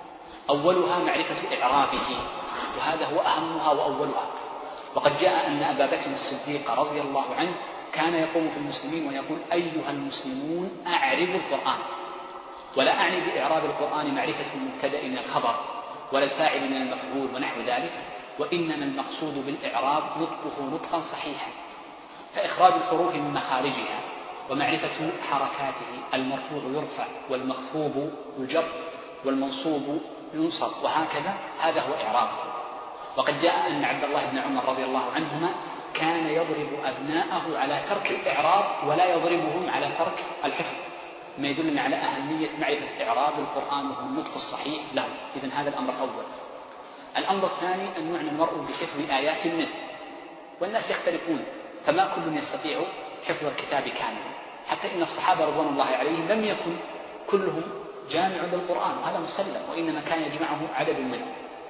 أولها معرفة إعرابه، وهذا هو أهمها وأولها. وقد جاء أن أبا بكر الصديق رضي الله عنه كان يقوم في المسلمين ويقول: أيها المسلمون أعربوا القرآن. ولا أعني بإعراب القرآن معرفة المبتدأ من الخبر ولا الفاعل من المفعول ونحو ذلك، وإنما المقصود بالإعراب نطقه نطقا صحيحا، فإخراج الحروف من مخارجها ومعرفة حركاته. المرفوع يرفع والمخفوض يجر والمنصوب ينصب وهكذا، هذا هو إعرابه. وقد جاء أن عبد الله بن عمر رضي الله عنهما كان يضرب أبناءه على ترك الإعراب ولا يضربهم على ترك الحفظ، ما يدلنا على أهمية معرفة إعراب القرآن وهو النطق الصحيح له. إذن هذا الأمر الأول. الأمر الثاني أن يعنى المرء بحفظ آيات منه، والناس يختلفون، فما كل يستطيع حفظ الكتاب كاملا، حتى إن الصحابة رضوان الله عليهم لم يكن كلهم جامع للقرآن، وهذا مسلم، وإنما كان يجمعه عدد منه.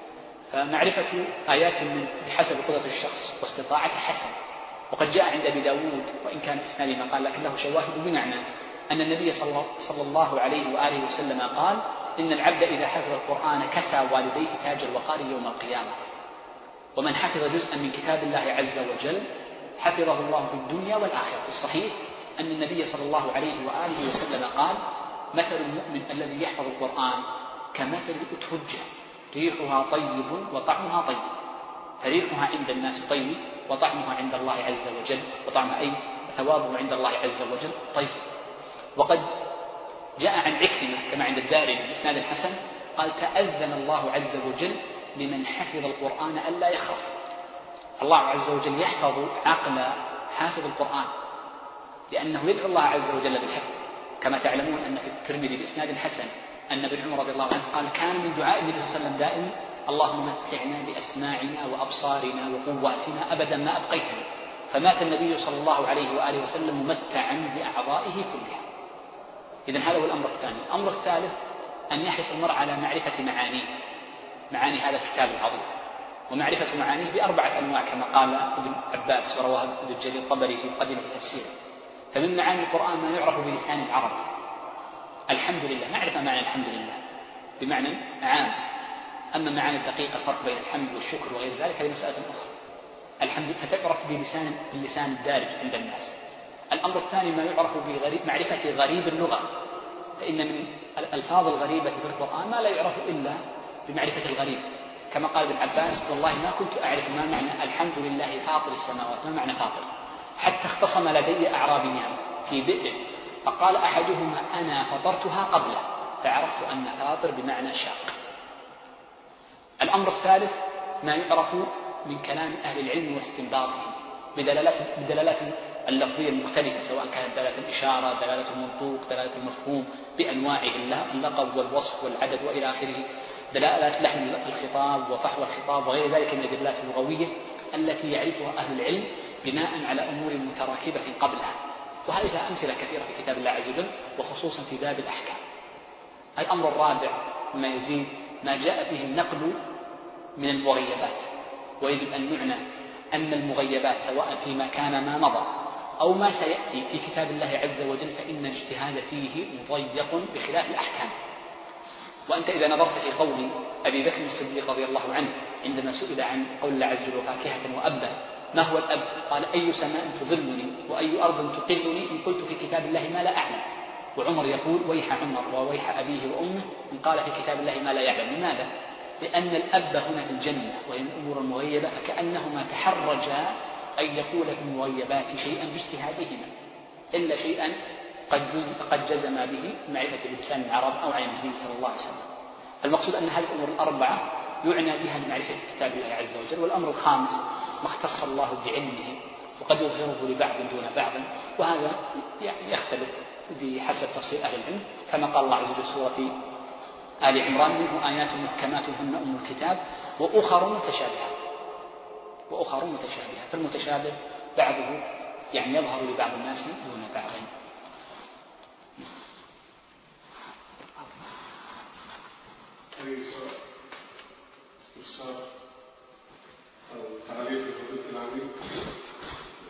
فمعرفة آيات منه بحسب قدرة الشخص واستطاعته حسن. وقد جاء عند أبي داود، وإن كان في إسناده مقال لكن له شواهد بمعنى، أن النبي صلى الله عليه وآله وسلم قال: إن العبد إذا حفظ القرآن كسى والديه تاج الوقار يوم القيامة. ومن حفظ جزءا من كتاب الله عز وجل حفظه الله في الدنيا والآخرة. في الصحيح أن النبي صلى الله عليه وآله وسلم قال: مثل المؤمن الذي يحفظ القرآن كمثل الأترجة ريحها طيب وطعمها طيب، فريحها عند الناس طيب وطعمها عند الله عز وجل، وطعمها أي ثوابه عند الله عز وجل طيب. وقد جاء عن عكرمة كما عند الدارمي بإسناد الحسن قال: تأذن الله عز وجل لمن حفظ القرآن ألا يخرف. الله عز وجل يحفظ عقل حافظ القرآن، لأنه يدعو الله عز وجل بالحفظ. كما تعلمون أن في الترمذي بإسناد حسن أن ابن عمر رضي الله عنه قال: كان من دعاء النبي صلى الله عليه وسلم دائما: اللهم متعنا بأسماعنا وأبصارنا وقواتنا أبدا ما أبقيتنا. فمات النبي صلى الله عليه وآله وسلم ممتعا بأعضائه كلها. إذن هذا هو الأمر الثاني. الأمر الثالث أن يحرص المرء على معرفة معاني هذا الكتاب العظيم، ومعرفة معانيه بأربعة أنواع كما قال ابن عباس ورواه ابن جرير الطبري في مقدمة تفسيره. فمن معاني القرآن ما يعرف بلسان العرب. الحمد لله، نعرف معنى الحمد لله بمعنى عام، أما معاني الدقيقة الفرق بين الحمد والشكر وغير ذلك هذه مسألة أخرى. الحمد فتعرف باللسان الدارج عند الناس. الأمر الثاني ما يعرف بمعرفة غريب اللغة، فإن من الألفاظ الغريبة في القرآن ما لا يعرف إلا بمعرفة الغريب، كما قال ابن عباس: والله ما كنت أعرف ما معنى الحمد لله فاطر السماوات، ما معنى فاطر، حتى اختصم لدي أعرابيان في بئر فقال أحدهما: أنا فطرتها قبله، فعرفت أن فاطر بمعنى شاق. الأمر الثالث ما يعرف من كلام أهل العلم واستنباطهم بدلالات اللفظية المختلفة، سواء كانت دلالة الإشارة، دلالة المنطوق، دلالة المفهوم بأنواعه، اللقب والوصف والعدد وإلى آخره، دلالات لحن الخطاب وفحوى الخطاب وغير ذلك من الدلالات اللغوية التي يعرفها أهل العلم بناء على أمور متراكبة قبلها. وهذه أمثلة كثيرة في كتاب الله عز وجل، وخصوصا في باب الأحكام. الأمر الرابع ما يزيد ما جاء فيه النقل من المغيبات، ويجب أن نعنى أن المغيبات سواء فيما كان ما مضى أو ما سيأتي في كتاب الله عز وجل فإن الاجتهاد فيه مضيق بخلاف الأحكام. وأنت إذا نظرت في قول أبي بكر الصديق رضي الله عنه عندما سئل عن قول الله عز وجل: وفاكهة وأبا، ما هو الأب؟ قال: أي سماء تظلني وأي أرض تقلني إن قلت في كتاب الله ما لا أعلم. وعمر يقول: ويح عمر وويح أبيه وأمه إن قال في كتاب الله ما لا يعلم. لماذا؟ لأن الأب هنا في الجنة وهي من الأمور المغيبة، فكأنهما تحرجا أن يقول في المغيبات شيئا باجتهادهما إلا شيئا قد جزم به معرفة بلسان العرب أو عن النبي صلى الله عليه وسلم. المقصود أن هذه الأمور الأربعة يعنى بها بمعرفة كتاب الله عز وجل. والأمر الخامس ما اختص الله بعلمه وقد يظهره لبعض دون بعض، وهذا يختلف بحسب تفصيل أهل العلم، كما قال الله عز وجل في سورة آل عمران: منه آيات محكمات هن أم الكتاب وأخر متشابهات. فالمتشابه بعضه يظهر لبعض الناس دون بعض. أي سؤال استفسار أو تعليق لفضيلة العميد؟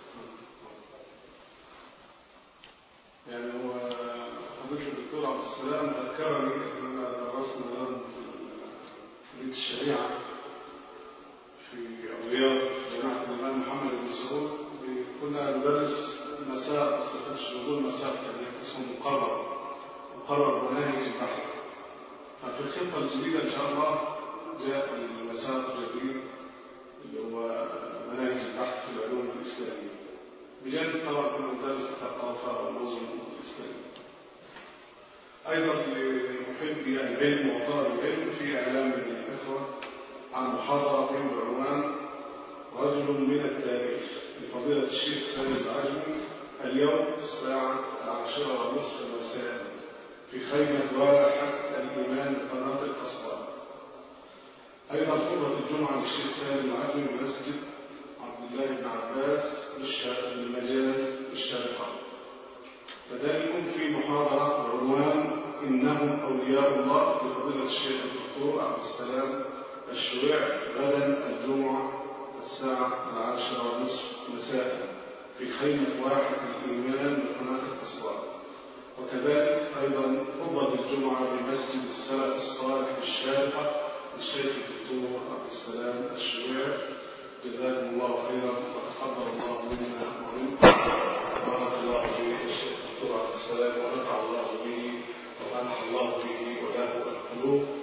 هو فضيلة الدكتور عبد السلام السلام ذكرني أننا درسنا لهم في كلية الشريعة في الرياض جامعة الإمام محمد بن سعود. كنا ندرس مساء استفدت شغل مساء كان اسمه مقرر مناهج البحث. ففي الخطة الجديدة إن شاء الله جاء المساء الجديد اللي هو مناهج البحث في العلوم الإسلامية، بجانب طبعا كنا ندرس الثقافة والنظم الإسلامية. أيضا لمحبي العلم وطالب العلم في إعلام الإخوة عن محاضرة بعنوان رجل من التاريخ لفضيلة الشيخ سامي العجمي اليوم الساعة 10:30 مساء في خيمة واحة الإمام بقناة الأسوار. أيضا خطبة الجمعة للشيخ سامي العجمي بمسجد عبد الله بن عباس للمجاز الشارقة. كذلك في محاضرة بعنوان إنهم أولياء الله لفضيلة الشيخ الدكتور عبد السلام الشويع غدا الجمعة الساعة 10:30 مساء في خيمة واحة الإمام بقناة الأسوار. وكذلك أيضا خطبة الجمعة بمسجد السلف الصالح الشارقة للشيخ الدكتور عبد السلام الشويع. جزاكم الله خيرا وتقبل الله منا ومنكم. بارك الله في الشيخ الدكتور عبد السلام ونفع الله به ومنح الله به وله القلوب.